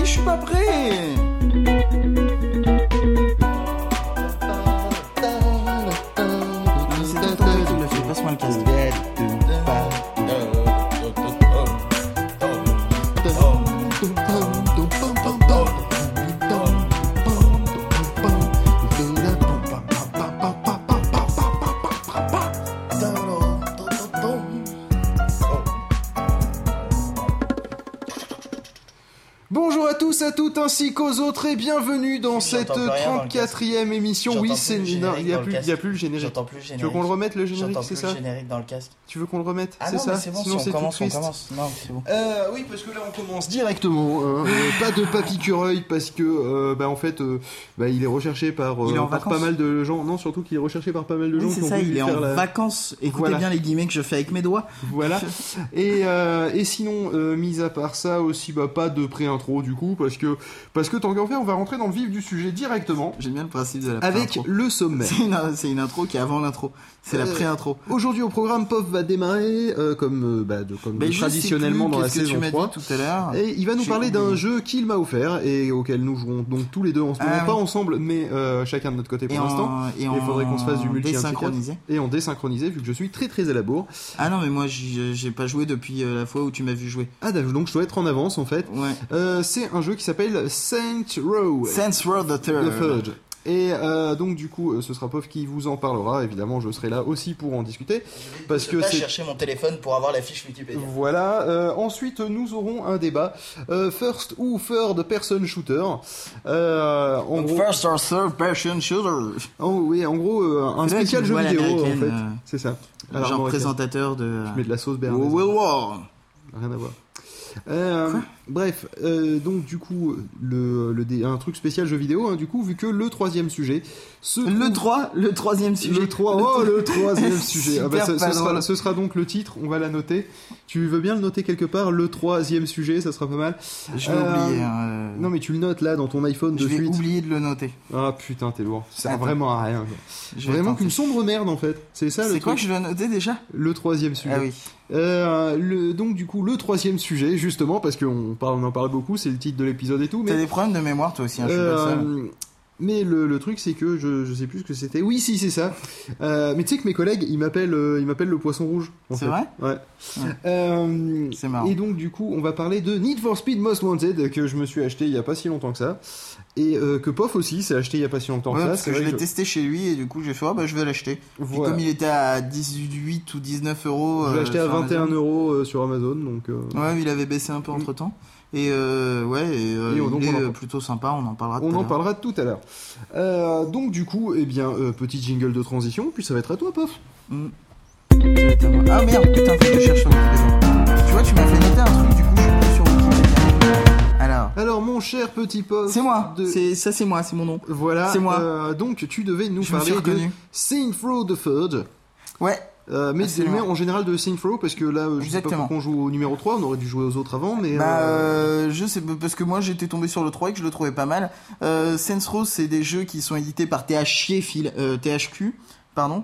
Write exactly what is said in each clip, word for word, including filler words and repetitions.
je suis pas prêt. C'est toi qui le fais, passe-moi le casque. Bonjour à tous, à toutes, ainsi qu'aux autres, et bienvenue dans cette trente-quatrième émission. Oui, c'est il n'y a, a plus le générique. J'entends plus le générique. Tu veux qu'on le remette le générique, J'entends c'est plus ça le générique dans le casque. Tu veux qu'on le remette, ah c'est non, ça mais c'est bon, sinon si c'est on commence, tout triste. on commence. Non, c'est bon. Euh, oui, parce que là on commence directement. Hein. Euh, pas de papy-cureuil parce que, euh, bah en fait, euh, bah, il est recherché par, euh, il est en par pas mal de gens. Non, surtout qu'il est recherché par pas mal de oui, gens. c'est qui ont ça, voulu il est faire en la... vacances. Écoutez voilà. bien les guillemets que je fais avec mes doigts. Voilà. et, euh, et sinon, euh, mis à part ça aussi, bah pas de pré-intro du coup, parce que parce que tant qu'en fait, on va rentrer dans le vif du sujet directement. J'aime bien le principe de la avec pré-intro. le sommaire. C'est une, c'est une intro qui est avant l'intro. C'est euh, la pré-intro. Aujourd'hui au programme, Pof va démarrer euh, comme, euh, bah, de, comme bah, traditionnellement dans la saison trois. Tout à l'heure. Et il va nous J'ai parler oublié. d'un jeu qu'il m'a offert et auquel nous jouons donc tous les deux en ce moment, ah, pas oui. ensemble, mais euh, chacun de notre côté pour et l'instant. En, et, et en il faudrait qu'on se fasse du multi désynchronisé. Et en désynchronisé, vu que je suis très très à la bourre. Ah non, mais moi j'ai, j'ai pas joué depuis euh, la fois où tu m'as vu jouer. Ah donc je dois être en avance en fait. Ouais. Euh, c'est un jeu qui s'appelle Saint Row. Saints Row the Third. The Third. Et euh, donc du coup, ce sera Pof qui vous en parlera. Évidemment, je serai là aussi pour en discuter, parce je que vais pas c'est chercher mon téléphone pour avoir la fiche Wikipédia. Voilà. Euh, ensuite, nous aurons un débat euh, first ou third person shooter. Euh, en Donc, gros, first or third person shooter. en, oui, en gros, euh, un C'est là spécial que jeu tu vois vidéo en fait. l'américaine, euh, C'est ça. Alors, genre présentateur de. Je mets de la sauce béarnaise. Will War. Rien à voir. Euh, bref, euh, donc du coup, le, le dé- un truc spécial jeu vidéo, hein, du coup, vu que le troisième sujet, se Le trouve- trois, le troisième sujet. le trois, oh le troisième sujet. Ah bah, Super ça- pas ce, sera, drôle. ce sera donc le titre, on va la noter. Tu veux bien le noter quelque part, le troisième sujet, ça sera pas mal. Je vais Euh, oublier. hein, Non mais tu le notes là dans ton iPhone je de vais suite. oublier de le noter. Ah putain, t'es lourd. Ça sert Attends. vraiment à rien. Je vais Vraiment tenter. qu'une sombre merde en fait. C'est ça le C'est quoi truc. que je dois noter déjà? Le troisième sujet. Ah oui. Euh, le, donc du coup le troisième sujet justement parce qu'on parle, on en parle beaucoup, c'est le titre de l'épisode et tout. Mais T'as des problèmes de mémoire toi aussi, hein, je suis euh, pas seul. mais le, le truc c'est que je, je sais plus ce que c'était. Oui si c'est ça. Euh, mais tu sais que mes collègues ils m'appellent euh, ils m'appellent le poisson rouge. en C'est fait. vrai Ouais. Ouais. Euh, C'est marrant. Et donc du coup on va parler de Need for Speed Most Wanted que je me suis acheté il y a pas si longtemps que ça et euh, que Pof aussi s'est acheté il y a pas si longtemps Ouais, que ça. parce C'est que je vrai l'ai testé chez lui et du coup j'ai fait ah bah je vais l'acheter. Puis Voilà. comme il était à dix-huit ou dix-neuf euros. Je l'ai euh, acheté à sur vingt et un Amazon. euros euh, sur Amazon donc. Euh... Ouais, mais il avait baissé un peu entre temps. Et euh, ouais, et, euh, Et donc, il on en est parle. euh, plutôt sympa, on en parlera tout On à en l'heure. parlera tout à l'heure. Euh, donc du coup, eh bien, euh, petit jingle de transition, puis ça va être à toi, Pof. Mm. C'est à moi. Ah merde, putain, faut que je cherche sur Wikipédia. Tu vois, tu m'as fait noter un truc, du coup je suis plus sur Wikipédia. Alors, Alors, mon cher petit Pof. c'est moi, de- c'est, ça c'est moi, c'est mon nom. Voilà. c'est moi. euh, donc tu devais nous Je me suis parler de reconnu. Saint Row the Third. Ouais, Euh, mais, Absolument. mais en général de Saint Row parce que là, euh, je sais pas Exactement. pourquoi on joue au numéro trois, on aurait dû jouer aux autres avant, mais. bah euh, euh, je sais pas, parce que moi j'étais tombé sur le trois et que je le trouvais pas mal. Euh, Saints Row, c'est des jeux qui sont édités par T H Q, fil- euh, T H Q, pardon.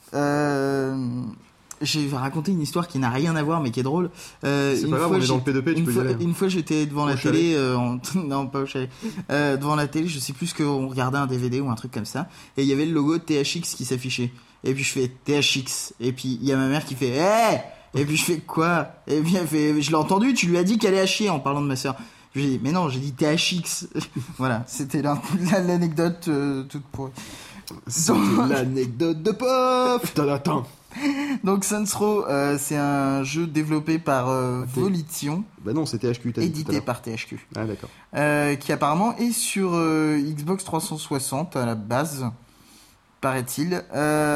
Euh, j'ai raconté une histoire qui n'a rien à voir mais qui est drôle. Euh, C'est une pas grave, fois, on est j'ai- dans le P deux P, tu une peux y fois, aller. une fois j'étais devant Au la chalet. télé, euh, en... non pas au chalet, euh, devant la télé, je sais plus ce qu'on regardait un D V D ou un truc comme ça, et il y avait le logo de T H X qui s'affichait. Et puis je fais T H X, et puis il y a ma mère qui fait Hé Et puis je fais quoi? Et puis elle fait je l'ai entendu, tu lui as dit qu'elle est à chier en parlant de ma soeur. Je lui ai dit mais non, j'ai dit T H X. Voilà, c'était l'an- l'anecdote euh, toute pourrie. C'était l'anecdote de Pof. Tadam. Donc Saints Row, euh, c'est un jeu développé par euh, Ok. Volition, Bah non, c'est T H Q. t'as dit tout à édité l'heure. par T H Q, Ah d'accord. euh, qui apparemment est sur euh, Xbox trois cent soixante à la base, paraît-il.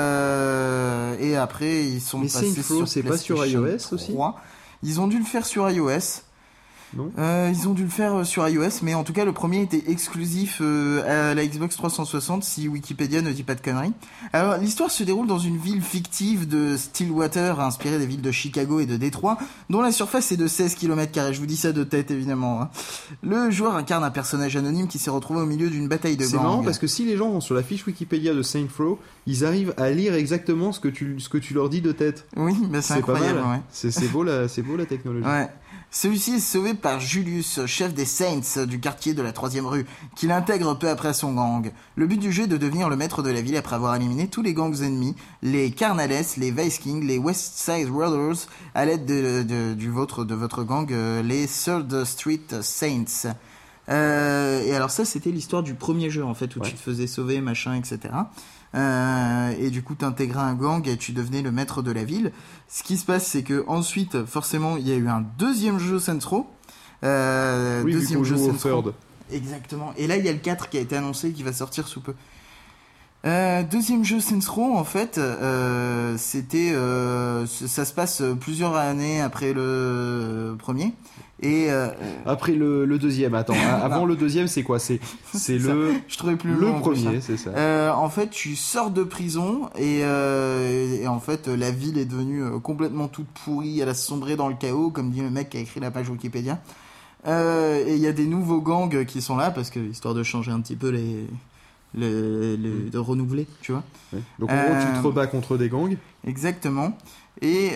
Euh, et après, ils sont Mais passés Saints Row, sur c'est pas sur PlayStation iOS aussi trois. Ils ont dû le faire sur iOS. Non. Euh, ils ont dû le faire euh, sur iOS, mais en tout cas le premier était exclusif euh, à la Xbox trois cent soixante, si Wikipédia ne dit pas de conneries. Alors l'histoire se déroule dans une ville fictive de Stillwater, inspirée des villes de Chicago et de Détroit, dont la surface est de seize kilomètres carrés. Je vous dis ça de tête évidemment. Hein. Le joueur incarne un personnage anonyme qui s'est retrouvé au milieu d'une bataille de C'est gangs. marrant parce que si les gens vont sur la fiche Wikipédia de Saint Row, ils arrivent à lire exactement ce que tu, ce que tu leur dis de tête. Oui, bah c'est C'est pas incroyable. mal. Ouais. C'est, c'est beau la, c'est beau la technologie. Ouais. Celui-ci est sauvé par Julius, chef des Saints du quartier de la troisième rue, qui l'intègre peu après son gang. Le but du jeu est de devenir le maître de la ville après avoir éliminé tous les gangs ennemis, les Carnales, les Vice Kings, les West Side Brothers, à l'aide de, de, du vôtre, de votre gang, euh, les Third Street Saints. Euh, et alors ça, c'était l'histoire du premier jeu, en fait, où Ouais. tu te faisais sauver, machin, et cetera. Euh, et du coup, t'intégrais un gang et tu devenais le maître de la ville. Ce qui se passe, c'est que ensuite, forcément, il y a eu un deuxième jeu Saints Row. Euh, Oui, vu deuxième qu'on jeu joue au Saints Row. third. Exactement. Et là, il y a le quatre qui a été annoncé, qui va sortir sous peu. Euh, deuxième jeu Saints Row, en fait, euh, c'était, euh, ça se passe plusieurs années après le premier. Et euh, Après le, le deuxième, attends, a- avant le deuxième, c'est quoi? C'est c'est ça. le Je trouvais plus le long, en plus, premier, hein. c'est ça. Euh, en fait, tu sors de prison et, euh, et en fait, la ville est devenue euh, complètement toute pourrie. Elle a sombré dans le chaos, comme dit le mec qui a écrit la page Wikipédia. Euh, et il y a des nouveaux gangs qui sont là parce que histoire de changer un petit peu les, les, les- de renouveler, tu vois. Ouais. Donc en gros, tu te Euh, rebats contre des gangs. Exactement. Et,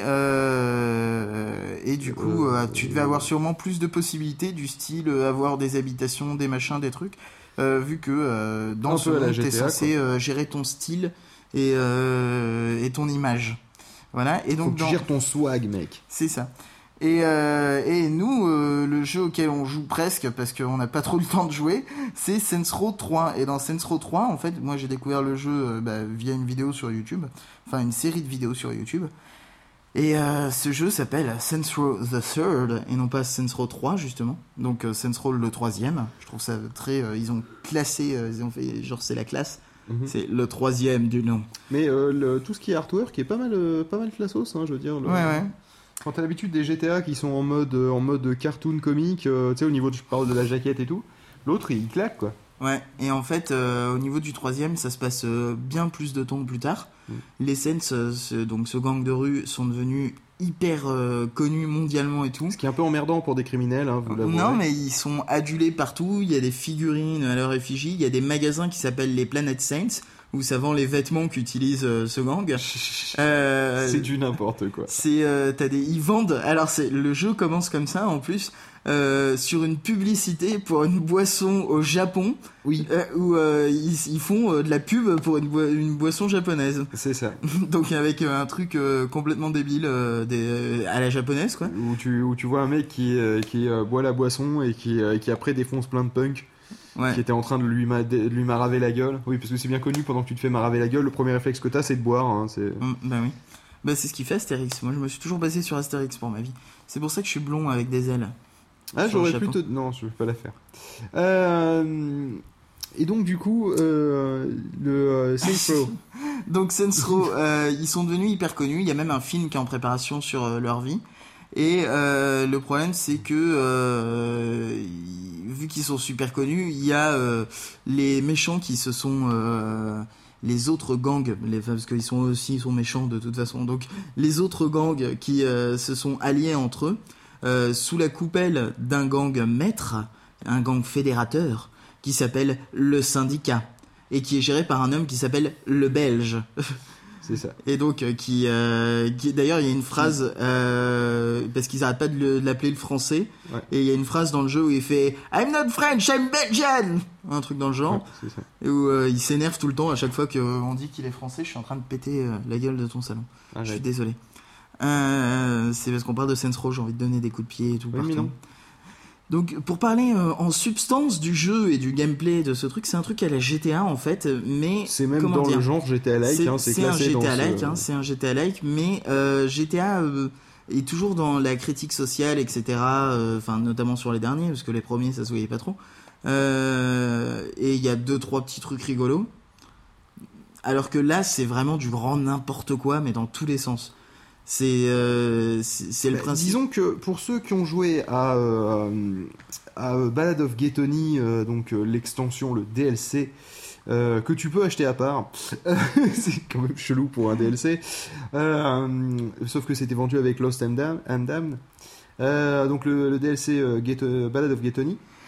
euh, et du coup, Euh, euh, tu devais avoir sûrement plus de possibilités du style euh, avoir des habitations, des machins, des trucs, euh, vu que euh, dans Un ce peu à la monde, t'es G T A, censé euh, gérer ton style et, euh, et ton image. Voilà. Et Faut donc, que tu dans... gères ton swag, mec. c'est ça. Et, euh, et nous, euh, le jeu auquel on joue presque, parce qu'on n'a pas trop le temps de jouer, c'est Saints Row trois. Et dans Saints Row trois, en fait, moi j'ai découvert le jeu euh, bah, via une vidéo sur YouTube, enfin une série de vidéos sur YouTube. Et euh, ce jeu s'appelle Saints Row the Third, et non pas Saints Row trois, justement. Donc euh, Saints Row le troisième. Je trouve ça très... euh, ils ont classé, euh, ils ont fait genre c'est la classe. Mhm. C'est le troisième du nom. Mais euh, le- tout ce qui est artwork est pas mal, euh, pas mal flassos, hein, je veux dire. le- Ouais, ouais. Quand t'as l'habitude des G T A qui sont en mode, euh, en mode cartoon comique, euh, tu sais, au niveau de, je parle de la jaquette et tout, l'autre il claque quoi. Ouais, et en fait, euh, au niveau du troisième, ça se passe euh, bien plus de temps plus tard. Mm. Les Saints, euh, ce, donc ce gang de rue, sont devenus hyper euh, connus mondialement et tout. Ce qui est un peu emmerdant pour des criminels, hein, vous l'avouerez. Non, mais ils sont adulés partout. Il y a des figurines à leur effigie. Il y a des magasins qui s'appellent les Planet Saints, où ça vend les vêtements qu'utilise euh, ce gang. Euh, C'est du n'importe quoi. c'est euh, t'as des ils vendent alors c'est le jeu commence comme ça en plus euh, sur une publicité pour une boisson au Japon Oui, euh, où euh, ils, ils font euh, de la pub pour une, boi- une boisson japonaise. c'est ça. Donc avec euh, un truc euh, complètement débile euh, des, euh, à la japonaise quoi. Où tu, où tu vois un mec qui, euh, qui euh, boit la boisson et qui, euh, qui après défonce plein de punks Ouais. qui étaient en train de lui, ma- de lui maraver la gueule. Oui, parce que c'est bien connu, pendant que tu te fais maraver la gueule, le premier réflexe que t'as c'est de boire. Hein, c'est... Mm, bah oui. Bah c'est ce qui fait Astérix. Moi je me suis toujours basé sur Astérix pour ma vie. C'est pour ça que je suis blond avec des ailes. Ah, Sur le j'aurais pu chapeau. te... Non, je vais pas la faire. Euh... Et donc, du coup, euh, le euh, Saints Row. Donc Saints Row, euh, ils sont devenus hyper connus. Il y a même un film qui est en préparation sur euh, leur vie. Et euh, le problème, c'est que euh, ils- vu qu'ils sont super connus, il y a euh, les méchants qui se sont euh, les autres gangs, les, enfin, parce qu'ils sont aussi ils sont méchants de toute façon. Donc les autres gangs qui euh, se sont alliés entre eux euh, sous la coupelle d'un gang maître, un gang fédérateur qui s'appelle le Syndicat et qui est géré par un homme qui s'appelle le Belge. C'est ça. Et donc, euh, qui, euh, qui d'ailleurs, il y a une phrase, euh, parce qu'ils arrêtent pas de, le- de l'appeler le français, Ouais. et il y a une phrase dans le jeu où il fait I'm not French, I'm Belgian, un truc dans le genre, Ouais, c'est ça. et où euh, il s'énerve tout le temps à chaque fois qu'on dit qu'il est français. Je suis en train de péter euh, la gueule de ton salon. Je suis Arrête. désolé. Euh, c'est parce qu'on parle de Saints Row, j'ai envie de donner des coups de pied et tout Oui, mais partout. non. Donc, pour parler euh, en substance du jeu et du gameplay de ce truc, c'est un truc à la G T A en fait, mais C'est même comment dans dire le genre G T A-like, c'est hein, c'est c'est un classé G T A dans like, ce... hein, c'est un G T A like, mais euh, G T A euh, est toujours dans la critique sociale, et cetera. Enfin, notamment sur les derniers, parce que les premiers ça se voyait pas trop. Euh, et il y a deux trois petits trucs rigolos. Alors que là, c'est vraiment du grand n'importe quoi, mais dans tous les sens. C'est euh, c'est c'est le Bah, principe. disons que pour ceux qui ont joué à, euh, à euh, Ballad of Gethony, euh, donc euh, l'extension, le D L C, euh, que tu peux acheter à part, c'est quand même chelou pour un D L C, euh, sauf que c'était vendu avec Lost and Dam- and Damned. Euh, donc le, le D L C euh, Get- euh, Ballad of Gethony.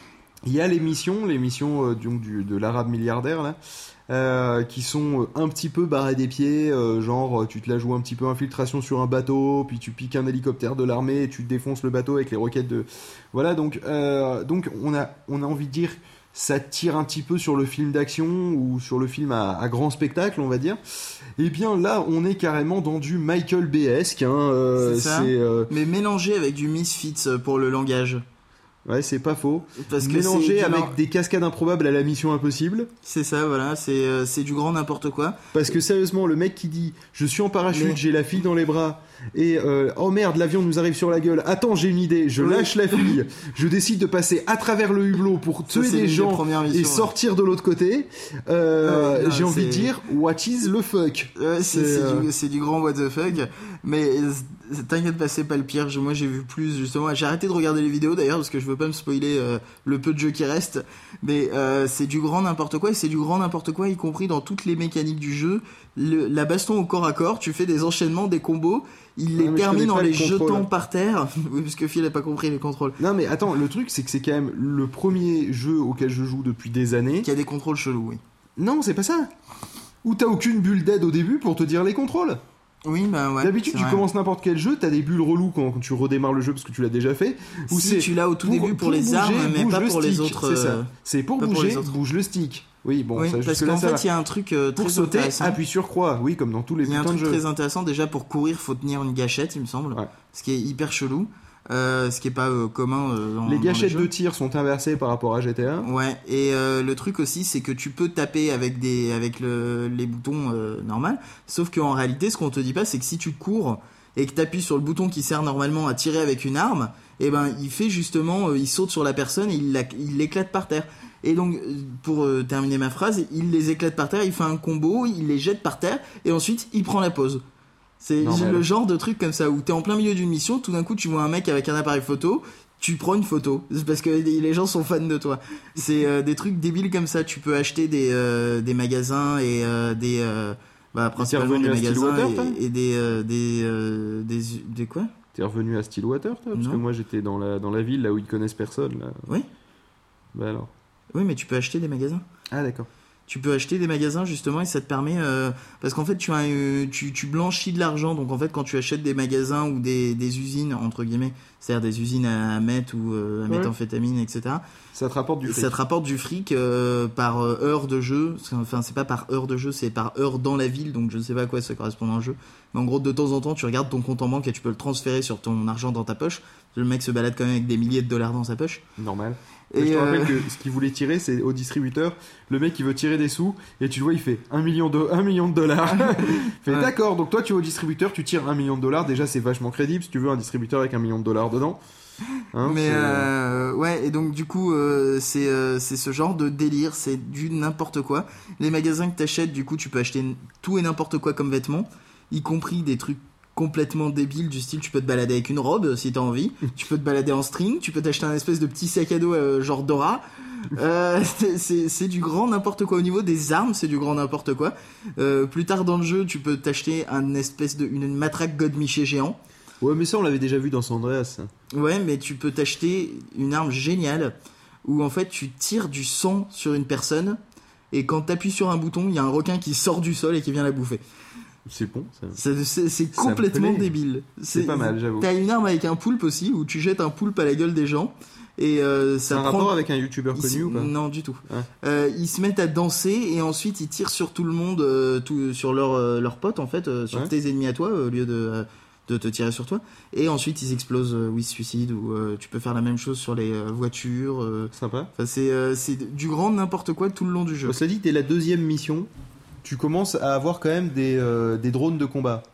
Il y a les missions, les missions euh, donc, du, de l'arabe milliardaire là, euh, qui sont un petit peu barrées des pieds, euh, genre tu te la joues un petit peu infiltration sur un bateau, puis tu piques un hélicoptère de l'armée et tu défonces le bateau avec les roquettes de... Voilà, donc, euh, donc on, a, on a envie de dire, ça tire un petit peu sur le film d'action ou sur le film à, à grand spectacle, on va dire. Et bien là, on est carrément dans du Michael Bay-esque. Hein, euh, c'est ça, c'est, euh... mais mélangé avec du Misfits pour le langage. Ouais, c'est pas faux. Parce que mélangé c'est avec genre... des cascades improbables à la Mission Impossible. C'est ça, voilà, c'est, euh, c'est du grand n'importe quoi. Parce que sérieusement, le mec qui dit « Je suis en parachute, mais... j'ai la fille dans les bras, et euh, oh merde, l'avion nous arrive sur la gueule. Attends, j'ai une idée, je lâche la fille, je décide de passer à travers le hublot pour tuer ça, des gens missions, et sortir ouais. de l'autre côté. Euh, ouais, non, j'ai envie c'est... de dire « What is le fuck ?» Ouais, c'est, c'est, c'est, euh... du, c'est du grand what the fuck, mais t'inquiète pas, c'est pas le pire. Moi, j'ai vu plus, justement. J'ai arrêté de regarder les vidéos, d'ailleurs, parce que je veux pas me spoiler euh, le peu de jeu qui reste. Mais euh, c'est du grand n'importe quoi, et c'est du grand n'importe quoi, y compris dans toutes les mécaniques du jeu. Le, la baston au corps à corps, tu fais des enchaînements, des combos, il les ouais, termine en les jetant par terre. Oui, parce que Phil a pas compris les contrôles. Non, mais attends, le truc, c'est que c'est quand même le premier jeu auquel je joue depuis des années. Qui a des contrôles chelous, oui. Non, c'est pas ça. Où t'as aucune bulle d'aide au début pour te dire les contrôles. Oui, bah ouais. D'habitude, tu vrai. commences n'importe quel jeu, t'as des bulles reloues quand, quand tu redémarres le jeu parce que tu l'as déjà fait. Ou si c'est tu l'as au tout pour, début pour, pour les bouger, armes, mais pas pour stick, les autres. C'est ça. C'est pour bouger, pour bouge le stick. Oui, bon, oui, ça, parce qu'en fait, il y a un truc euh, très pour sauter, intéressant. appuie sur croix, oui, comme dans tous les Il y a un putains de truc jeux. très intéressant. Déjà, pour courir, faut tenir une gâchette, il me semble. Ouais. Ce qui est hyper chelou. Euh, ce qui est pas euh, commun euh, dans les gâchettes dans les de tir sont inversées par rapport à G T A. Ouais, et euh, le truc aussi c'est que tu peux taper avec des avec le, les boutons euh, normal, sauf qu'en réalité ce qu'on te dit pas c'est que si tu cours et que t'appuies sur le bouton qui sert normalement à tirer avec une arme, et eh ben il fait justement euh, il saute sur la personne et il la, il l'éclate par terre. Et donc pour euh, terminer ma phrase, il les éclate par terre, il fait un combo, il les jette par terre et ensuite il prend la pause. C'est Normal. Le genre de truc comme ça où t'es en plein milieu d'une mission, tout d'un coup tu vois un mec avec un appareil photo, tu prends une photo. C'est parce que les gens sont fans de toi. C'est euh, des trucs débiles comme ça. Tu peux acheter des, euh, des magasins et euh, des... Euh, bah, principalement des magasins et, et des... Euh, des, euh, des... Des quoi ? T'es revenu à Stillwater, toi ? Parce non. que moi j'étais dans la, dans la ville là où ils connaissent personne. Là. Oui. Bah alors. Oui, mais tu peux acheter des magasins. Ah d'accord. Tu peux acheter des magasins justement et ça te permet euh, parce qu'en fait tu, as, euh, tu tu blanchis de l'argent, donc en fait quand tu achètes des magasins ou des, des usines entre guillemets, c'est-à-dire des usines à meth ou euh, à ouais. méthamphétamine, et cetera. Ça te rapporte du fric. Ça te rapporte du fric euh, par heure de jeu. Enfin c'est pas par heure de jeu, c'est par heure dans la ville, donc je ne sais pas à quoi ça correspond dans le jeu. Mais en gros de temps en temps tu regardes ton compte en banque et tu peux le transférer sur ton argent dans ta poche. Le mec se balade quand même avec des milliers de dollars dans sa poche. Normal. Et je te rappelle euh... que ce qu'il voulait tirer, c'est au distributeur. Le mec, il veut tirer des sous, et tu le vois, il fait un million de, un million de dollars. fait, ouais. D'accord, donc toi, tu vas au distributeur, tu tires un million de dollars. Déjà, c'est vachement crédible si tu veux un distributeur avec un million de dollars dedans. Hein, mais euh, ouais, et donc du coup, euh, c'est, euh, c'est ce genre de délire, c'est du n'importe quoi. Les magasins que t'achètes, du coup, tu peux acheter tout et n'importe quoi comme vêtements, y compris des trucs complètement débile du style tu peux te balader avec une robe si t'as envie, tu peux te balader en string, tu peux t'acheter un espèce de petit sac à dos euh, genre Dora. Euh, c'est, c'est, c'est du grand n'importe quoi. Au niveau des armes, c'est du grand n'importe quoi. Euh, plus tard dans le jeu, tu peux t'acheter un espèce de une, une matraque Godmiché géant. Ouais, mais ça on l'avait déjà vu dans San Andreas. Ouais, mais tu peux t'acheter une arme géniale où en fait tu tires du sang sur une personne et quand t'appuies sur un bouton, il y a un requin qui sort du sol et qui vient la bouffer. C'est bon, ça. C'est, c'est, c'est complètement débile. C'est, c'est pas mal, j'avoue. T'as une arme avec un poulpe aussi, où tu jettes un poulpe à la gueule des gens. Et euh, ça c'est un prend... rapport avec un youtubeur connu ils... ou pas ? Non, du tout. Ouais. Euh, ils se mettent à danser et ensuite ils tirent sur tout le monde, euh, tout, sur leurs euh, leur potes en fait, euh, sur ouais. tes ennemis à toi, au lieu de, euh, de te tirer sur toi. Et ensuite ils explosent euh, ou ils se suicident, ou euh, tu peux faire la même chose sur les euh, voitures. Euh... Sympa. Enfin, c'est, euh, c'est du grand n'importe quoi tout le long du jeu. Bon, cela dit, dès la deuxième mission, tu commences à avoir quand même des, euh, des drones de combat.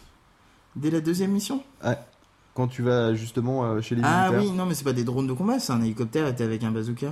Dès la deuxième mission ? Ouais. Quand tu vas justement euh, chez les ah militaires. Ah oui, non mais c'est pas des drones de combat, c'est un hélicoptère et t'es avec un bazooka.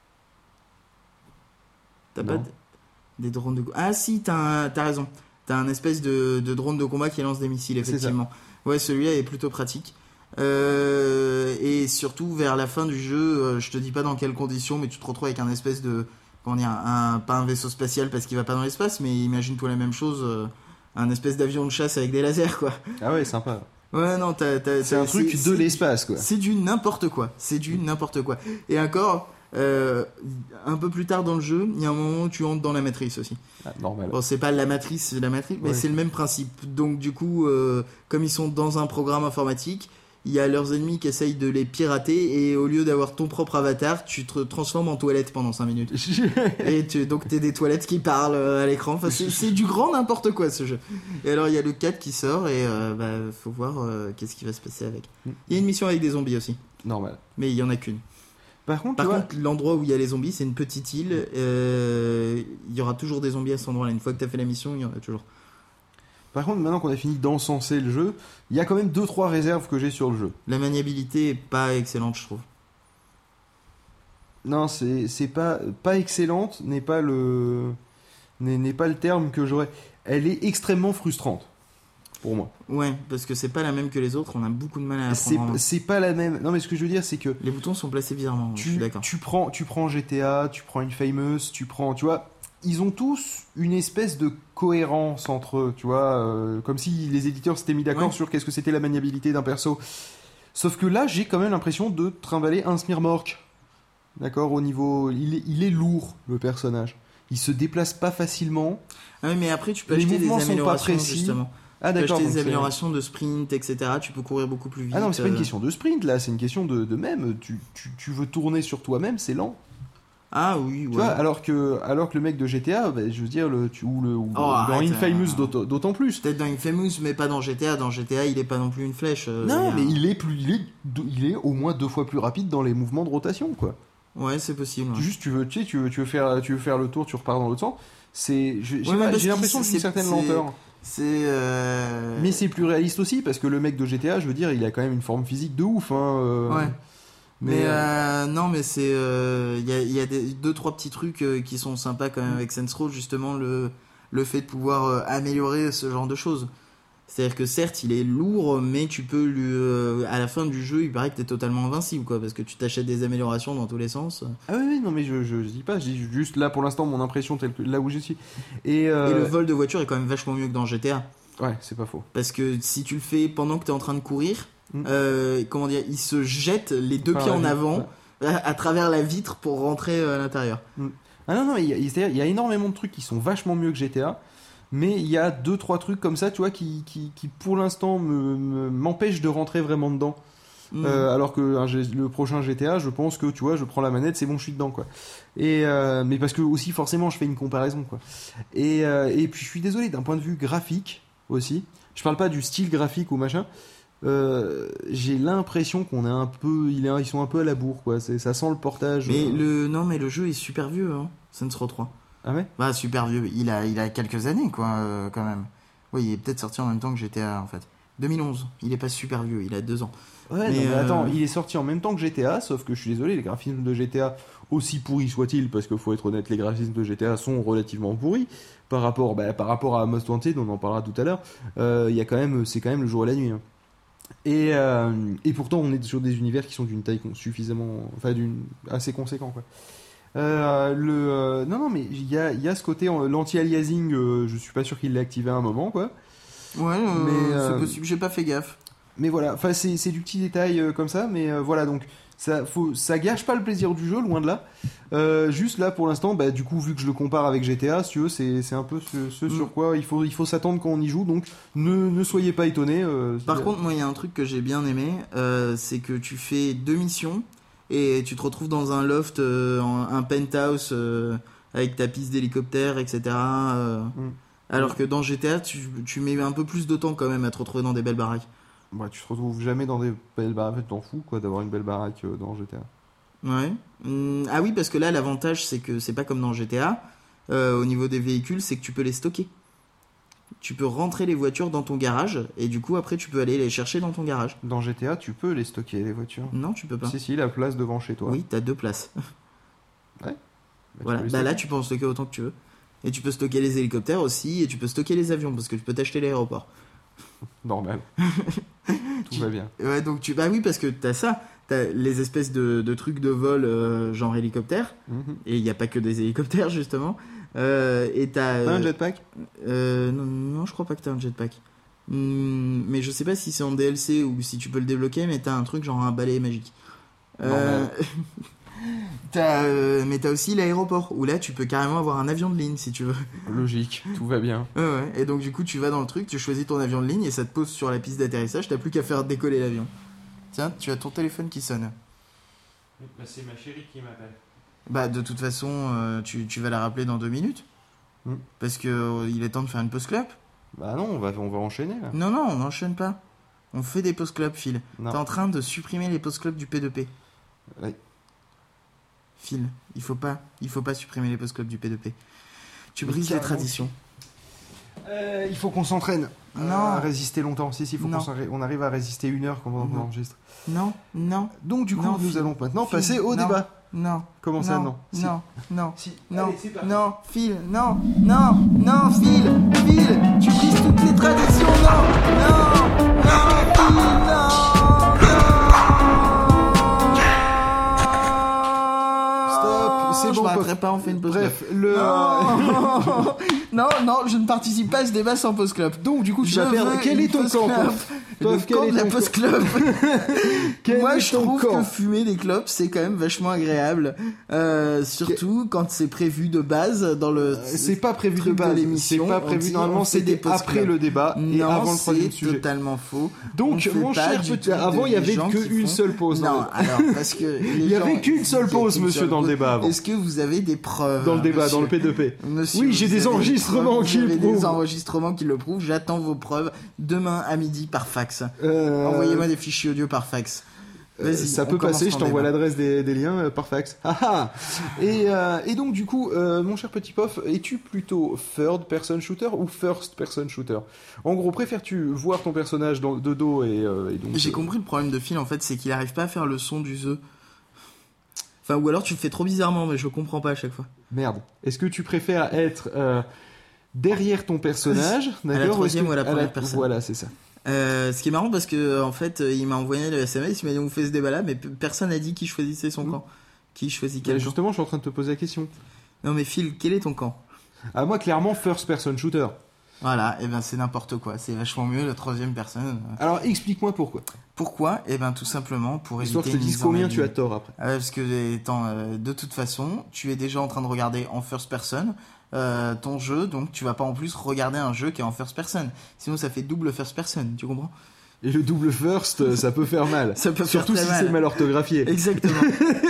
T'as non. pas d- des drones de... Ah si, t'as, un... t'as raison. T'as un espèce de... de drone de combat qui lance des missiles, effectivement. Ouais, celui-là est plutôt pratique. Euh... Et surtout, vers la fin du jeu, euh, je te dis pas dans quelles conditions, mais tu te retrouves avec un espèce de... Comment dire, un... pas un vaisseau spatial parce qu'il va pas dans l'espace, mais imagine-toi la même chose, euh... un espèce d'avion de chasse avec des lasers, quoi. Ah ouais, sympa. Ouais, non, t'as, t'as, c'est t'as, un truc c'est, de l'espace, quoi. C'est du n'importe quoi. C'est du n'importe quoi. Et encore, Euh, un peu plus tard dans le jeu, il y a un moment où tu entres dans la matrice aussi. Ah, normal. Bon, c'est pas la matrice, c'est la matrice, mais Ouais. c'est le même principe. Donc du coup, euh, comme ils sont dans un programme informatique, il y a leurs ennemis qui essayent de les pirater et au lieu d'avoir ton propre avatar, tu te transformes en toilette pendant cinq minutes. Et tu, donc t'es des toilettes qui parlent euh, à l'écran. Enfin, c'est, c'est du grand n'importe quoi ce jeu. Et alors il y a le quatre qui sort et euh, bah, faut voir euh, qu'est-ce qui va se passer avec. Il y a une mission avec des zombies aussi, Normal. mais il y en a qu'une. Par contre, Par tu vois, contre, l'endroit où il y a les zombies, c'est une petite île. Euh, il y aura toujours des zombies à cet endroit-là. Une fois que t'as fait la mission, il y en a toujours. par contre, maintenant qu'on a fini d'encenser le jeu, il y a quand même deux trois réserves que j'ai sur le jeu. La maniabilité est pas excellente, je trouve. Non, c'est c'est pas pas excellente, n'est pas le n'est, n'est pas le terme que j'aurais. Elle est extrêmement frustrante pour moi. Ouais, parce que c'est pas la même que les autres. On a beaucoup de mal à la C'est prendre en main. c'est pas la même. Non, mais ce que je veux dire, c'est que Les boutons sont placés bizarrement. Je suis tu, d'accord. tu prends tu prends G T A, tu prends Infamous, tu prends, tu vois, ils ont tous une espèce de cohérence entre eux, tu vois, euh, comme si les éditeurs s'étaient mis d'accord Ouais. sur qu'est-ce que c'était la maniabilité d'un perso. Sauf que là, j'ai quand même l'impression de trimballer un Smirmork. D'accord, au niveau, il est, il est lourd le personnage. Il se déplace pas facilement. Ah oui, mais après, tu peux Les acheter des mouvements sont pas améliorations, précis. justement. Ah Tu peux d'accord. acheter donc des c'est- améliorations de sprint, et cetera. Tu peux courir beaucoup plus vite. Ah non, mais c'est pas une euh. question de sprint là, c'est une question de, de même. Tu, tu, tu veux tourner sur toi-même, c'est lent. Ah oui, ouais. Tu vois, alors que, alors que le mec de G T A, bah, je veux dire, le, tu, ou, le, ou Oh, dans arrête, Infamous euh. d'autant, d'autant plus. Peut-être dans Infamous, mais pas dans G T A. Dans G T A, il est pas non plus une flèche. euh, Non, il y a- mais il est, plus, il, est, deux- il est au moins deux fois plus rapide dans les mouvements de rotation, quoi. Ouais, c'est possible. Tu, ouais. juste, tu veux, tu sais, tu veux, tu veux faire, tu veux faire le tour, tu repars dans l'autre sens. C'est, j'ai, j'ai Ouais, mais pas- parce j'ai l'impression qu'il- que j'ai une c'est- certaine c'est- lenteur. C'est. euh, Mais c'est plus réaliste aussi, parce que le mec de G T A, je veux dire, il a quand même une forme physique de ouf. Hein, euh. Ouais. Mais, Mais euh, euh, non, mais c'est euh, il y a, il y a des, deux trois petits trucs euh, qui sont sympas quand même avec Saints Row, justement le le fait de pouvoir euh, améliorer ce genre de choses. C'est-à-dire que certes, il est lourd, mais tu peux lui euh, à la fin du jeu, il paraît que t'es totalement invincible, quoi, parce que tu t'achètes des améliorations dans tous les sens. Ah oui, oui, non, mais je, je, je dis pas, je dis juste là pour l'instant mon impression telle que là où je suis. Et, euh, Et le vol de voiture est quand même vachement mieux que dans G T A, ouais, c'est pas faux. parce que si tu le fais pendant que t'es en train de courir, Mm. euh, comment dire, il se jette les deux Par pieds la en vitre, avant ouais. à, à travers la vitre pour rentrer euh, à l'intérieur. Ah non, non, il y, a, c'est-à-dire, il y a énormément de trucs qui sont vachement mieux que G T A, mais il y a deux trois trucs comme ça, tu vois, qui, qui, qui pour l'instant me, me- m'empêchent de rentrer vraiment dedans. Mm. Euh, alors que un G- le prochain G T A, je pense que tu vois, je prends la manette, c'est bon, je suis dedans, quoi. Et euh, mais parce que aussi forcément, je fais une comparaison, quoi. Et, euh, et puis je suis désolé, d'un point de vue graphique aussi, je parle pas du style graphique ou machin. Euh, j'ai l'impression qu'on est un peu, il est, ils sont un peu à la bourre, quoi. C'est, ça sent le portage. Mais euh. le non, mais le jeu est super vieux, hein. Saints Row trois. Ah ouais. Bah super vieux, il a il a quelques années quoi euh, quand même. Oui, il est peut-être sorti en même temps que G T A en fait. deux mille onze, il est pas super vieux, il a deux ans. Ouais, Mais, non, mais euh, attends, il est sorti en même temps que G T A, sauf que je suis désolé, les graphismes de G T A, aussi pourris soient-ils, parce qu'il faut être honnête, les graphismes de G T A sont relativement pourris par rapport, bah, par rapport à Most Wanted, on en parlera tout à l'heure. Euh, il y a quand même, c'est quand même le jour et la nuit. Hein. Et, euh, et pourtant, on est sur des univers qui sont d'une taille con- suffisamment, enfin, d'une assez conséquent, quoi. Euh, le, euh, non, non, mais il y a, il y a ce côté euh, l'anti-aliasing, euh, je suis pas sûr qu'il l'ait activé à un moment, quoi. Ouais, euh, Mais, euh, c'est possible, j'ai pas fait gaffe. Mais voilà, enfin c'est, c'est du petit détail euh, comme ça, mais euh, voilà, donc ça, faut, ça gâche pas le plaisir du jeu, loin de là. Euh, juste là, pour l'instant, bah, du coup, vu que je le compare avec G T A, si tu veux, c'est, c'est un peu ce, ce Mm. sur quoi il faut, il faut s'attendre quand on y joue, donc ne, ne soyez pas étonnés. euh, Par si- contre, moi il y a un truc que j'ai bien aimé, euh, c'est que tu fais deux missions et tu te retrouves dans un loft, euh, en- un penthouse euh, avec ta piste d'hélicoptère, et cetera. euh, Mm. Alors que dans G T A, tu, tu mets un peu plus de temps quand même à te retrouver dans des belles baraques. bah, tu te retrouves jamais dans des belles baraques, en fait, t'en fous, quoi, d'avoir une belle baraque euh, dans G T A. Ouais. Hum, ah oui, parce que là, l'avantage, c'est que c'est pas comme dans G T A. euh, au niveau des véhicules, c'est que tu peux les stocker. Tu peux rentrer les voitures dans ton garage et du coup, après, tu peux aller les chercher dans ton garage. Dans G T A, tu peux les stocker, les voitures. Non, tu peux pas. Si, si, la place devant chez toi. Oui, t'as deux places. Bah, tu Voilà. peux les Bah là, stocker. tu peux en stocker autant que tu veux. Et tu peux stocker les hélicoptères aussi, et tu peux stocker les avions parce que tu peux t'acheter l'aéroport. Normal. Tout va bien. Ouais, donc tu. Bah oui, parce que t'as ça. T'as les espèces de, de trucs de vol euh, genre hélicoptère. Mhm. Et il n'y a pas que des hélicoptères, justement. Euh, et t'as. T'as un euh, jetpack? Euh, non, non, je crois pas que t'as un jetpack. Hmm, mais je sais pas si c'est en D L C ou si tu peux le débloquer, mais t'as un truc genre un balai magique. Euh, T'as, euh, mais t'as aussi l'aéroport, où là tu peux carrément avoir un avion de ligne si tu veux. Logique, tout va bien. Ouais, ouais. Et donc du coup tu vas dans le truc, tu choisis ton avion de ligne et ça te pose sur la piste d'atterrissage, t'as plus qu'à faire décoller l'avion. Tiens, tu as ton téléphone qui sonne. Bah, c'est ma chérie qui m'appelle. Bah de toute façon, euh, tu, tu vas la rappeler dans deux minutes. Hmm. Parce que euh, il est temps de faire une pause club. Bah non, on va, on va enchaîner là. Non, non, on n'enchaîne pas. On fait des pauses club, Phil. Non. T'es en train de supprimer les pauses club du P deux P. Ouais. Phil, il faut pas, il faut pas supprimer les pauses club du P deux P. Tu Mais brises la carrément. tradition. Euh, il faut qu'on s'entraîne. Non. À résister longtemps. Si, si, il faut Non. qu'on s'arri- on arrive à résister une heure quand on Non. enregistre. Non, non, Donc du coup, Non, nous Phil. allons maintenant Phil, passer au non. débat. non. Comment ça, non Si. Non, non, Si. non, Allez, c'est parti. non, Phil, non, non, non, Phil, Phil, tu brises toutes les traditions, non, non, non, Phil, non, Stop, c'est je bon, m'arrêterai Pof. pas, on fait une pause Bref, club. le. Non, non, non, je ne participe pas à ce débat sans pause club. Donc du coup, tu Je vas perdre. veux Quel une est ton pause camp, club. Pof Le Pof, quel camp est de la ton pause camp club. Quel Moi, est je ton trouve camp que fumer des clopes, c'est quand même vachement agréable. Euh, surtout quand c'est prévu de base dans le. Euh, C'est pas prévu de truc de base. C'est l'émission, pas on prévu. dit, Normalement, on fait des c'était pauses après club. le débat et Non, avant le troisième c'est sujet. totalement faux. On Donc, fait mon pas cher du petit, tout de- avant il y des avait gens qui qu'une font- seule pause. Non, dans le- alors parce que les Il y gens- avait qu'une seule il y a pause, qu'une monsieur, seule dans le pause. débat avant. Est-ce que vous avez des preuves Dans le débat, monsieur dans le P deux P. Monsieur, Oui, j'ai vous des avez enregistrements preuves, qui vous le avez des prouvent. enregistrements qui le prouvent. J'attends vos preuves demain à midi par fax. Euh, Envoyez-moi des fichiers audio par fax. euh, Vas-y, ça on peut commence passer, je ton t'envoie débat. l'adresse des, des liens euh, par fax. Ah ah. et, euh, et donc du coup, euh, mon cher petit Pof, es-tu plutôt third person shooter ou first person shooter? En gros, préfères-tu voir ton personnage dans, de dos et, euh, et donc J'ai euh, compris le problème de Phil en fait, c'est qu'il arrive pas à faire le son du the. Enfin, ou alors tu le fais trop bizarrement, mais je comprends pas à chaque fois. Merde. Est-ce que tu préfères être euh, derrière ton personnage, À la d'accord, troisième est-ce que- ou à la première personne. Voilà, c'est ça. Euh, ce qui est marrant parce que en fait, il m'a envoyé le S M S, il m'a dit on fait ce débat là, mais p- personne n'a dit qui choisissait son Mm. camp. Qui choisit Bah, quel camp. justement, je suis en train de te poser la question. Non mais Phil, quel est ton camp? Ah, moi, clairement, first person shooter. Voilà, et ben c'est n'importe quoi, c'est vachement mieux la troisième personne. Alors, explique-moi pourquoi. Pourquoi? Et ben tout simplement pour Histoire que éviter je te une dise mise en combien abîme. tu as tort après. Ah ouais, parce que étant, euh, de toute façon, tu es déjà en train de regarder en first person euh, ton jeu, donc tu vas pas en plus regarder un jeu qui est en first person. Sinon ça fait double first person, tu comprends? Et le double first, euh, ça peut faire mal. Ça peut faire Surtout très si mal. c'est mal orthographié. Exactement.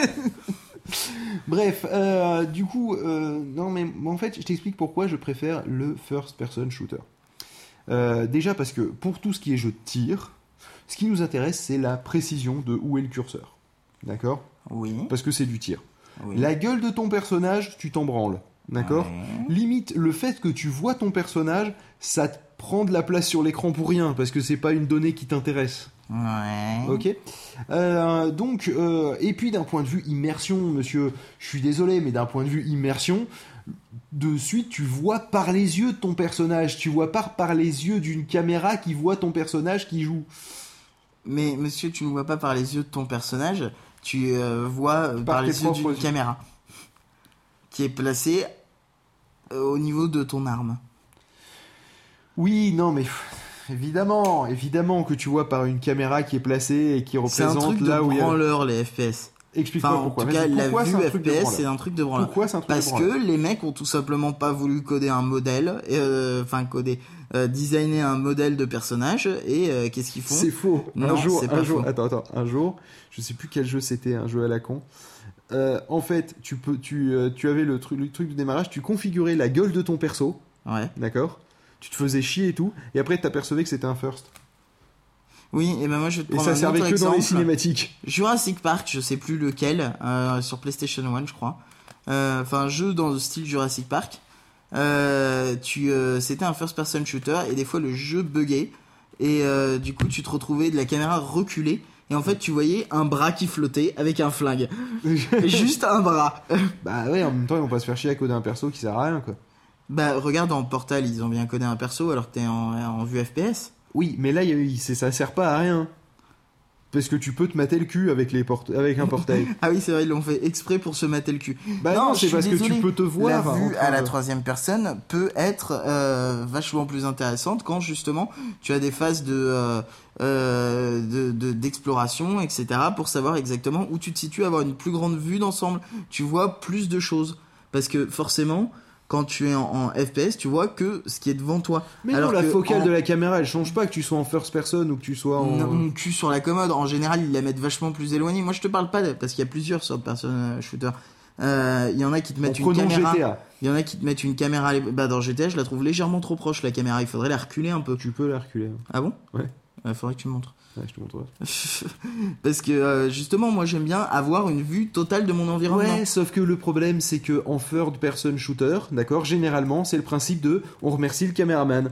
Bref, euh, du coup, euh, non mais en fait, je t'explique pourquoi je préfère le first person shooter. Euh, déjà parce que pour tout ce qui est jeu de tir, ce qui nous intéresse, c'est la précision de où est le curseur. D'accord? Oui. Parce que c'est du tir. oui. La gueule de ton personnage, tu t'en branles. D'accord? Ouais. Limite, le fait que tu vois ton personnage, ça te prend de la place sur l'écran pour rien, parce que c'est pas une donnée qui t'intéresse. Ouais. Ok. Euh, donc, euh, et puis d'un point de vue immersion, monsieur, je suis désolé, mais d'un point de vue immersion, de suite, tu vois par les yeux de ton personnage, tu vois pas par les yeux d'une caméra qui voit ton personnage qui joue. Mais monsieur, tu ne vois pas par les yeux de ton personnage, tu euh, vois euh, par, Par tes les yeux propres d'une yeux. caméra qui est placée euh, au niveau de ton arme. Oui, non, mais pff, évidemment, évidemment que tu vois par une caméra qui est placée et qui C'est un représente truc de là où il y a. branleur, les F P S. Explique-moi Enfin, en pourquoi. tout cas, Vas-y, la pourquoi vue c'est un truc de F P S, branleur c'est un truc de branleur. Pourquoi c'est un truc Parce de branleur que les mecs ont tout simplement pas voulu coder un modèle, euh, enfin coder, euh, designer un modèle de personnage, et euh, qu'est-ce qu'ils font? C'est faux. Un Non, jour, c'est un pas jour, faux. attends, attends, un jour, je sais plus quel jeu c'était, un jeu à la con. Euh, en fait, tu peux, tu, euh, tu avais le truc, le truc de démarrage, tu configurais la gueule de ton perso, Ouais. d'accord? Tu te faisais chier et tout, et après t'apercevais que c'était un first. Oui, et ben moi je vais te Et prendre ça un servait autre que dans les exemple. cinématiques. Jurassic Park, je sais plus lequel, euh, sur PlayStation un, je crois. Euh, Enfin, un jeu dans le style Jurassic Park. Euh, tu, euh, c'était un first-person shooter et des fois le jeu buguait et euh, du coup tu te retrouvais de la caméra reculée et en fait tu voyais un bras qui flottait avec un flingue. Juste un bras. Bah ouais, en même temps, ils vont pas se faire chier à coder un perso qui sert à rien, quoi. Bah regarde en Portal, ils ont bien codé un perso alors que t'es en, en vue F P S. Oui, mais là, il y a eu- c'est- ça sert pas à rien. Parce que tu peux te mater le cul avec, les porte... avec un portail. Ah oui, c'est vrai, ils l'ont fait exprès pour se mater le cul. Bah non, non c'est parce désolé. que tu peux te voir. La vue entre... à la troisième personne peut être euh, vachement plus intéressante quand justement tu as des phases de, euh, euh, de, de d'exploration, et cetera pour savoir exactement où tu te situes, avoir une plus grande vue d'ensemble. Tu vois plus de choses. Parce que forcément, quand tu es en, en F P S, tu vois que ce qui est devant toi. Mais Alors non, la que focale en... de la caméra, elle change pas que tu sois en first person ou que tu sois en... Non, mon cul sur la commode, en général, ils la mettent vachement plus éloignée. Moi, je te parle pas de... parce qu'il y a plusieurs sortes de personnes shooter. Euh, Il y en a qui te mettent en une caméra. G T A. Il y en a qui te mettent une caméra. Bah, dans G T A, je la trouve légèrement trop proche, la caméra. Il faudrait la reculer un peu. Tu peux la reculer. Ah bon? Ouais. Il faudrait que tu me montres. Ouais, je te montrerai. Parce que euh, justement, moi, j'aime bien avoir une vue totale de mon environnement. Ouais, sauf que le problème, c'est que en third person shooter, d'accord, généralement, c'est le principe de on remercie le caméraman.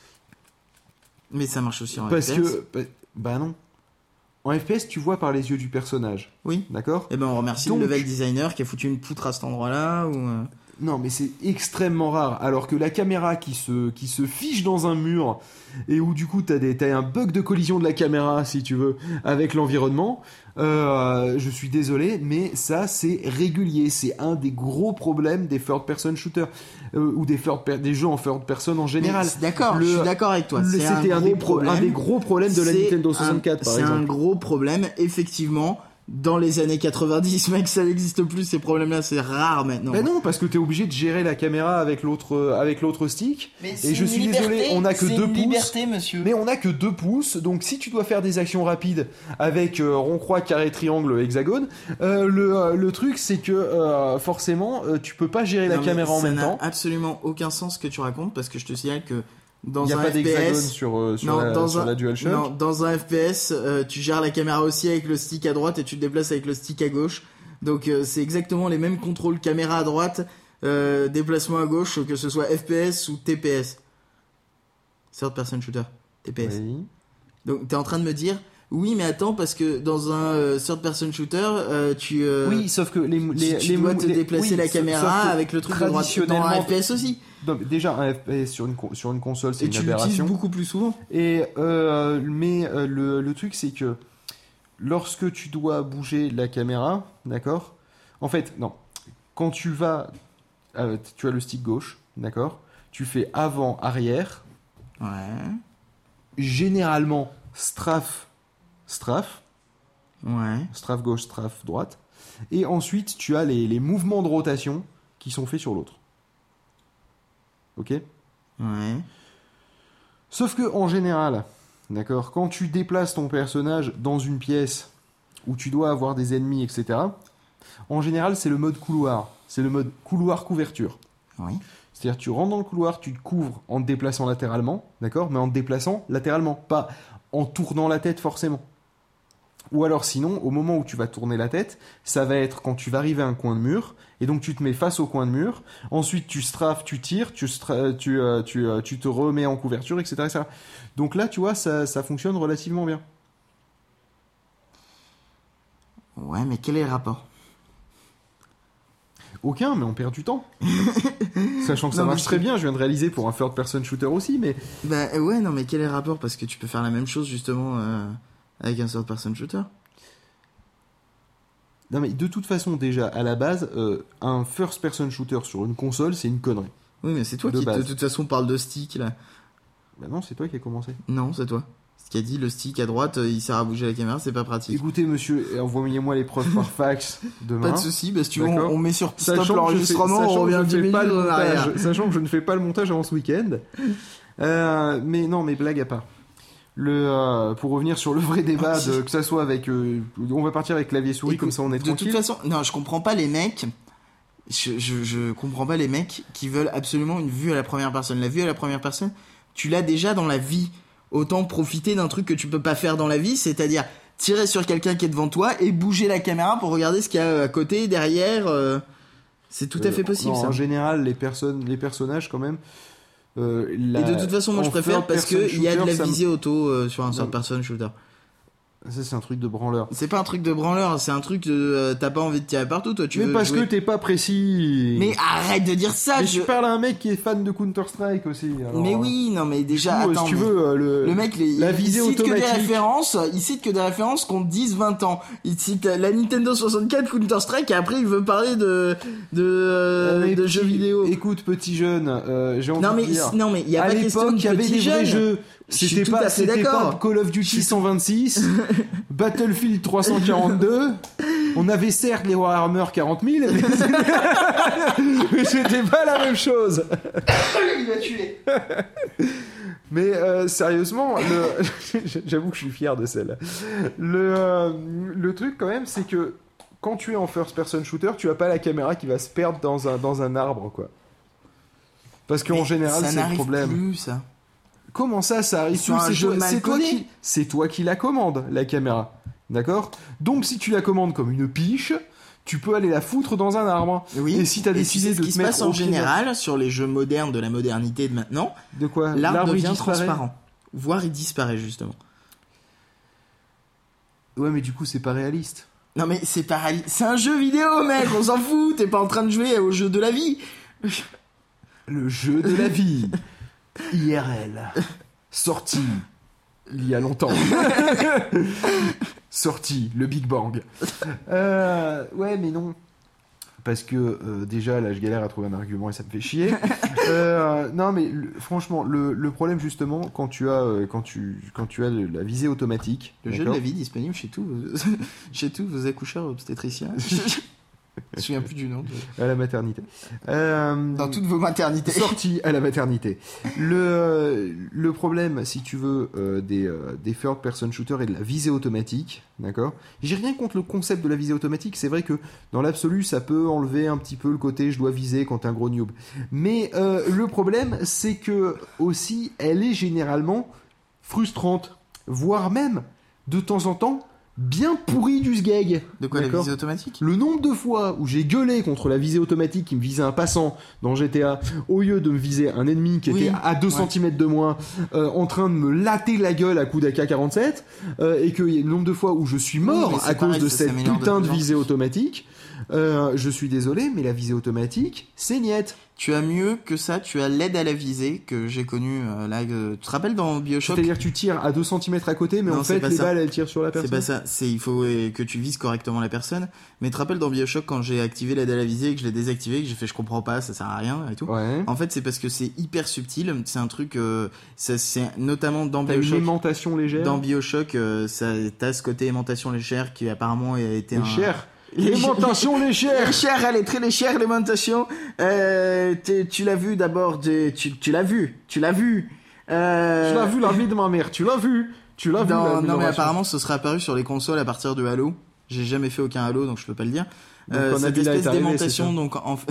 Mais ça marche aussi en Parce F P S. que. Bah, bah non. En F P S, tu vois par les yeux du personnage. Oui. D'accord? Et ben, on remercie Donc... le level designer qui a foutu une poutre à cet endroit-là. Ou... Non, mais c'est extrêmement rare. Alors que la caméra qui se, qui se fiche dans un mur et où du coup t'as, des, t'as un bug de collision de la caméra, si tu veux, avec l'environnement, euh, je suis désolé, mais ça c'est régulier. C'est un des gros problèmes des third person shooters euh, ou des, third per- des jeux en third person en général. Mais d'accord, Le- je suis d'accord avec toi. Le- C'est c'était un, un, gros des pro- problème. un des gros problèmes de la C'est Nintendo un- soixante-quatre, par c'est exemple. un gros problème, effectivement. Dans les années quatre-vingt-dix, mec, ça n'existe plus, ces problèmes-là, c'est rare maintenant. Ben non, parce que t'es obligé de gérer la caméra avec l'autre, avec l'autre stick. Mais et je suis désolé, on a que deux pouces. liberté, monsieur. Mais on a que deux pouces, donc si tu dois faire des actions rapides avec euh, rond, croix, carré, triangle, hexagone, euh, le, euh, le truc c'est que euh, forcément euh, tu peux pas gérer la Non, mais caméra en ça même n'a temps. absolument aucun sens ce que tu racontes, parce que je te signale que dans Il n'y a un pas F P d'hexagone S, sur, euh, sur, non, la, dans sur un- la DualShock. non, dans un F P S, euh, tu gères la caméra aussi avec le stick à droite et tu te déplaces avec le stick à gauche. Donc euh, c'est exactement les mêmes contrôles caméra à droite, euh, déplacement à gauche, que ce soit F P S ou T P S. Third person shooter, T P S. Oui. Donc t'es en train de me dire, oui mais attends, parce que dans un euh, third person shooter, euh, tu, euh, Oui, sauf que les, tu, les, tu les dois mou- te les- déplacer oui, la sauf- caméra sauf que avec le truc de droite. Dans traditionnellement- un F P S aussi. Non, mais déjà un F P S sur une, con- sur une console c'est Et une tu l'utilises aberration. beaucoup plus souvent. Et euh, mais euh, le, le truc c'est que lorsque tu dois bouger la caméra, d'accord? En fait, non. Quand tu vas, euh, tu as le stick gauche, d'accord? Tu fais avant, arrière. Ouais. Généralement, strafe, strafe, Ouais. strafe gauche, strafe droite. Et ensuite, tu as les, les mouvements de rotation qui sont faits sur l'autre. Ok? Ouais. Sauf que en général, d'accord, quand tu déplaces ton personnage dans une pièce où tu dois avoir des ennemis, et cetera, en général, c'est le mode couloir. C'est le mode couloir couverture. Oui. C'est-à-dire, tu rentres dans le couloir, tu te couvres en te déplaçant latéralement, d'accord, mais en te déplaçant latéralement, pas en tournant la tête forcément. Ou alors sinon, au moment où tu vas tourner la tête, ça va être quand tu vas arriver à un coin de mur, et donc tu te mets face au coin de mur, ensuite tu strafes, tu tires, tu, stra- tu, euh, tu, euh, tu te remets en couverture, et cetera et cetera. Donc là, tu vois, ça, ça fonctionne relativement bien. Ouais, mais quel est le rapport? Aucun, mais on perd du temps. Sachant que ça Non, mais marche je- très bien, je viens de réaliser pour un third person shooter aussi, mais... Bah euh, ouais, non, mais quel est le rapport? Parce que tu peux faire la même chose justement euh, avec un third person shooter. Non mais de toute façon, déjà, à la base, euh, un first person shooter sur une console, c'est une connerie. Oui, mais c'est toi De qui base. de toute façon parle de stick là. Bah non, c'est toi qui as commencé. Non, c'est toi. Ce qui a dit le stick à droite, euh, il sert à bouger la caméra, c'est pas pratique. Écoutez, monsieur, envoyez-moi les preuves par fax demain. Pas de soucis, parce que tu veux, D'accord. on, on met sur stop Sachant que je fais- l'enregistrement, on sachant que revient je dix fais minutes pas le en arrière. montage, sachant que je ne fais pas le montage avant ce week-end. Euh, mais non, mais blague à part. Le, euh, pour revenir sur le vrai débat, de, que ça soit avec... euh, on va partir avec clavier souris, Écoute, comme ça on est de tranquille. toute façon, non, je comprends pas les mecs. Je, je, je comprends pas les mecs qui veulent absolument une vue à la première personne. La vue à la première personne, tu l'as déjà dans la vie. Autant profiter d'un truc que tu peux pas faire dans la vie, c'est-à-dire tirer sur quelqu'un qui est devant toi et bouger la caméra pour regarder ce qu'il y a à côté, derrière. euh, C'est tout à fait Euh, possible, non, ça. En général, les personnes, les personnages quand même... euh, la- Et de toute façon, moi je en préfère third parce person que il y a de shooter, la ça me- visée auto euh, sur un third Non. person shooter. Ça, c'est un truc de branleur. C'est pas un truc de branleur, c'est un truc de... euh, t'as pas envie de tirer partout, toi, tu Mais veux parce jouer... que t'es pas précis. Mais arrête de dire ça. Mais je... tu parles à un mec qui est fan de Counter-Strike aussi. Alors... Mais oui, non mais déjà, coup, attends, si tu mais... veux, euh, le... le mec, les... la il visée cite que des automatique. références, il cite que des références qu'on dix vingt ans. Il cite la Nintendo soixante-quatre, Counter-Strike, et après il veut parler de de, euh, Mais de petit- jeux vidéo. Écoute, petit jeune, euh, j'ai envie Non de mais dire. non mais il y a à pas question l'époque, de il y avait petit des vrais jeune. jeux. Je suis C'était tout pas, à fait c'était d'accord. pas Call of Duty cent vingt-six, Battlefield trois cent quarante-deux. On avait certes les Warhammer quarante mille, mais mais c'était pas la même chose. Il m'a tué. Mais euh, sérieusement, le... j'avoue que je suis fier de celle-là. Le, euh, le truc quand même, c'est que quand tu es en first-person shooter, tu as pas la caméra qui va se perdre dans un, dans un arbre, quoi. Parce qu'en Mais général, ça c'est le n'arrive problème. plus, ça. Comment ça, ça arrive Sur plus un C'est jeu toi, mal c'est toi codé. qui, c'est toi qui la commandes, la caméra. D'accord ? Donc si tu la commandes comme une piche, tu peux aller la foutre dans un arbre. Oui. Et si t'as Et tu décidé sais ce de qui te se mettre passe au en pied de- général sur les jeux modernes de la modernité de maintenant, De quoi ? l'arbre il devient disparaît. transparent, voire il disparaît justement. Ouais, mais du coup, c'est pas réaliste. Non mais c'est pareil, c'est un jeu vidéo mec, on s'en fout, t'es pas en train de jouer au jeu de la vie. Le jeu de la vie. I R L. Sorti. Il y a longtemps. Sorti. Le Big Bang. Euh, ouais, mais non. Parce que euh, déjà, là, je galère à trouver un argument et ça me fait chier. Euh, non, mais le- franchement, le, le problème justement, quand tu as, euh, quand tu, quand tu as de la visée automatique, Le jeu de d'accord la vie disponible chez tous vos, chez tous vos accoucheurs obstétriciens. Je me souviens plus du nom. de- à la maternité. Euh, Dans toutes vos maternités. Sorti à la maternité. Le, le problème, si tu veux, euh, des, euh, des third person shooters et de la visée automatique, d'accord ? J'ai rien contre le concept de la visée automatique, c'est vrai que dans l'absolu, ça peut enlever un petit peu le côté je dois viser quand t'es un gros noob. Mais euh, le problème, c'est que aussi, elle est généralement frustrante, voire même, de temps en temps, bien pourrie du sgeg. De quoi, la D'accord ? visée automatique? Le nombre de fois où j'ai gueulé contre la visée automatique qui me visait un passant dans G T A, au lieu de me viser un ennemi qui Oui, était à deux ouais. centimètres de moi, euh, en train de me latter la gueule à coups d'A K quarante-sept, euh, et qu'il y a le nombre de fois où je suis mort Oui, mais c'est à cause pareil, de ça cette s'améliore de putain de plus en visée plus. automatique, euh, je suis désolé, mais la visée automatique, c'est niette. Tu as mieux que ça, tu as l'aide à la visée que j'ai connue euh, là. euh, tu te rappelles dans Bioshock? C'est-à-dire que tu tires à deux centimètres à côté, mais Non, en c'est fait, pas les ça. balles, elles tirent sur la C'est personne. pas ça, c'est il faut euh, que tu vises correctement la personne. Mais tu te rappelles dans Bioshock quand j'ai activé l'aide à la visée et que je l'ai désactivé, que j'ai fait je comprends pas, ça sert à rien et tout. Ouais. En fait, c'est parce que c'est hyper subtil. C'est un truc, euh, ça, c'est notamment dans T'as une Bioshock. aimantation légère. Dans Bioshock, euh, ça, t'as ce côté aimantation légère qui apparemment a été un. Légère. Aimantation légère. Légère, elle est très légère, l'aimantation. Euh, t'es- tu l'as vu d'abord, de- tu, tu l'as vu, tu l'as vu. Euh, Tu l'as vu la vie de ma mère, tu l'as vu. Tu l'as vu dans- la non mais amélioration. apparemment ce sera apparu sur les consoles à partir de Halo. J'ai jamais fait aucun Halo donc je peux pas le dire. Donc, Euh, quand cette Nabila est espèce arrivée, d'aimantation c'est ça. donc en fait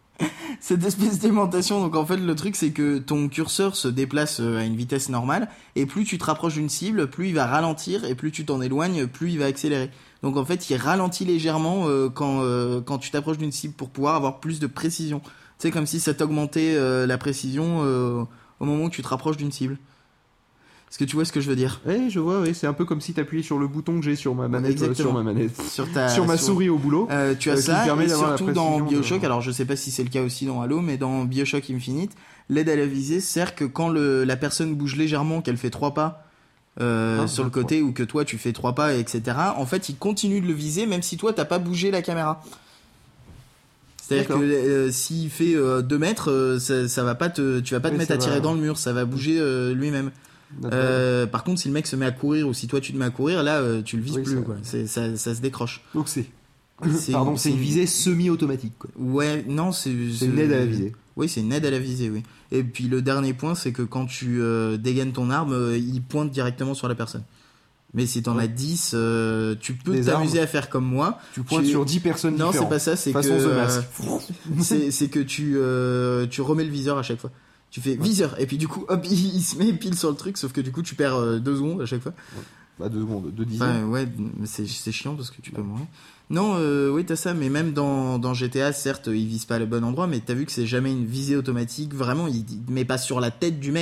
cette espèce d'aimantation donc en fait le truc c'est que ton curseur se déplace euh, à une vitesse normale et plus tu te rapproches d'une cible, plus il va ralentir et plus tu t'en éloignes, plus il va accélérer. Donc en fait, il ralentit légèrement euh, quand euh, quand tu t'approches d'une cible pour pouvoir avoir plus de précision. C'est comme si ça t'augmentait euh, la précision euh, au moment où tu te rapproches d'une cible. Est-ce que tu vois ce que je veux dire? Oui, je vois, oui. C'est un peu comme si t'appuyais sur le bouton que j'ai sur ma manette, euh, Exactement. sur ma manette, Sur ta sur ma souris au boulot. Euh, tu as euh, qui ça, me permet et d'avoir la surtout dans précision de- Bioshock, alors je sais pas si c'est le cas aussi dans Halo, mais dans Bioshock Infinite, l'aide à la visée sert que quand le, la personne bouge légèrement, qu'elle fait trois pas euh, Ah, sur le ouais. côté, ou que toi tu fais trois pas, et cetera, en fait il continue de le viser même si toi t'as pas bougé la caméra. C'est-à-dire que D'accord. euh, s'il fait euh, deux mètres, euh, ça, ça va pas te, tu vas pas te Oui, mettre ça à tirer va. dans le mur, ça va bouger euh, lui-même. D'accord. Euh, par contre, si le mec se met à courir ou si toi tu te mets à courir, là euh, tu le vises Oui, plus, ça- quoi. C'est, ça, ça se décroche. Donc c'est. C'est Pardon, une- c'est une c'est une- visée semi-automatique, quoi. Ouais, non, c'est. C'est une aide à la visée. Oui, c'est une aide à la visée, oui. Et puis le dernier point, c'est que quand tu euh, dégaines ton arme, euh, il pointe directement sur la personne. Mais si t'en Ouais. as dix, euh, tu peux Des t'amuser à faire comme moi. Tu pointes Tu- sur dix personnes Non, c'est différentes. pas ça, c'est que Façon The euh, Mask. c'est c'est que tu euh, tu remets le viseur à chaque fois. Tu fais viseur et puis du coup hop il, il se met pile sur le truc, sauf que du coup tu perds euh, deux secondes à chaque fois. Bah, deux secondes, deux dixièmes. Enfin, ouais, mais c'est c'est chiant parce que tu peux mourir. Non, euh, oui, t'as ça, mais même dans, dans G T A, certes, il vise pas le bon endroit, mais t'as vu que c'est jamais une visée automatique. Vraiment, il, il met pas sur la tête du mec.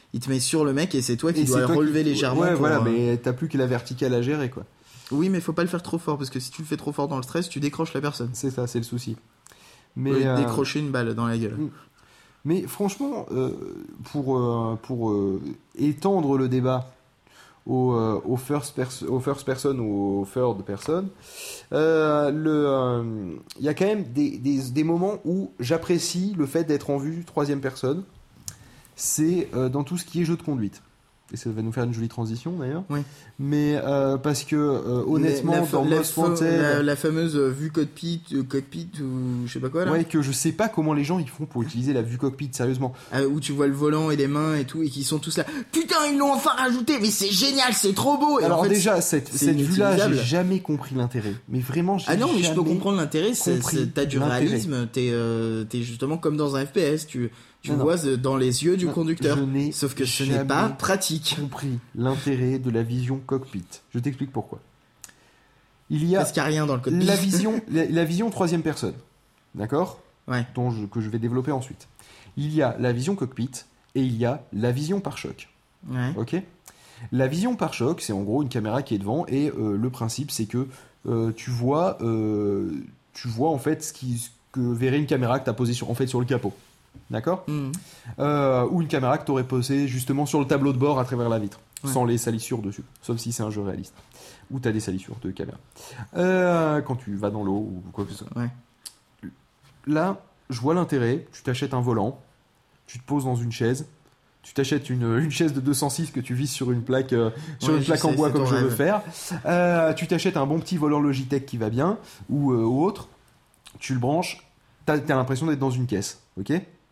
il te met sur le mec et c'est toi qui Et dois c'est le toi relever qui- légèrement. Ouais, pour, voilà, euh, mais t'as plus que la verticale à gérer, quoi. Oui, mais faut pas le faire trop fort parce que si tu le fais trop fort dans le stress, tu décroches la personne. C'est ça, c'est le souci. Mais, Mais euh, décrocher une balle dans la gueule. mais franchement, euh, pour, euh, pour euh, étendre le débat au, euh, au, first pers- au first person ou au third person, euh, le, euh, il y a quand même des, des, des moments où j'apprécie le fait d'être en vue troisième personne. C'est euh, dans tout ce qui est jeu de conduite. Et ça va nous faire une jolie transition d'ailleurs. Oui. Mais euh, parce que euh, honnêtement, la, dans la, Most la, Wanted, la, la fameuse vue cockpit, euh, cockpit ou je sais pas quoi là. ouais, que je sais pas comment les gens ils font pour utiliser la vue cockpit, sérieusement. Euh, où tu vois le volant et les mains et tout et qui sont tous là. Putain, ils l'ont enfin rajouté, mais c'est génial, c'est trop beau. Et Alors en fait, déjà, cette, c'est cette vue-là, j'ai inutilisable. jamais compris l'intérêt. Mais vraiment, j'ai Ah non, mais je peux jamais comprendre l'intérêt. C'est, compris c'est- t'as du l'intérêt. réalisme. T'es, euh, t'es justement comme dans un F P S. Tu, tu Non, non. vois euh, dans les yeux du Non, conducteur. je n'ai Sauf que ce jamais n'est pas pratique. compris l'intérêt de la vision cockpit. Je t'explique pourquoi. Il y a Parce qu'il n'y a rien dans le code. la vision, la, la vision troisième personne, d'accord, Ouais. dont je- que je vais développer ensuite. Il y a la vision cockpit et il y a la vision pare-choc. Ouais. Ok. La vision pare-choc, c'est en gros une caméra qui est devant et euh, le principe c'est que euh, tu vois, euh, tu vois en fait ce, qui, ce que verrait une caméra que tu as posée sur, en fait sur le capot, d'accord, Mhm. euh, ou une caméra que tu aurais posée justement sur le tableau de bord à travers la vitre, Ouais. sans les salissures dessus, sauf si c'est un jeu réaliste où tu as des salissures de caméra euh, quand tu vas dans l'eau ou quoi que ce soit. Ouais. Là, je vois l'intérêt. Tu t'achètes un volant, tu te poses dans une chaise. Tu t'achètes une, une chaise de deux cent six que tu vises sur une plaque, euh, sur Ouais, une je plaque en sais, bois c'est comme ton je veux rêve. faire. Euh, tu t'achètes un bon petit volant Logitech qui va bien, ou, euh, ou autre. Tu le branches. T'as, t'as l'impression d'être dans une caisse. Ok.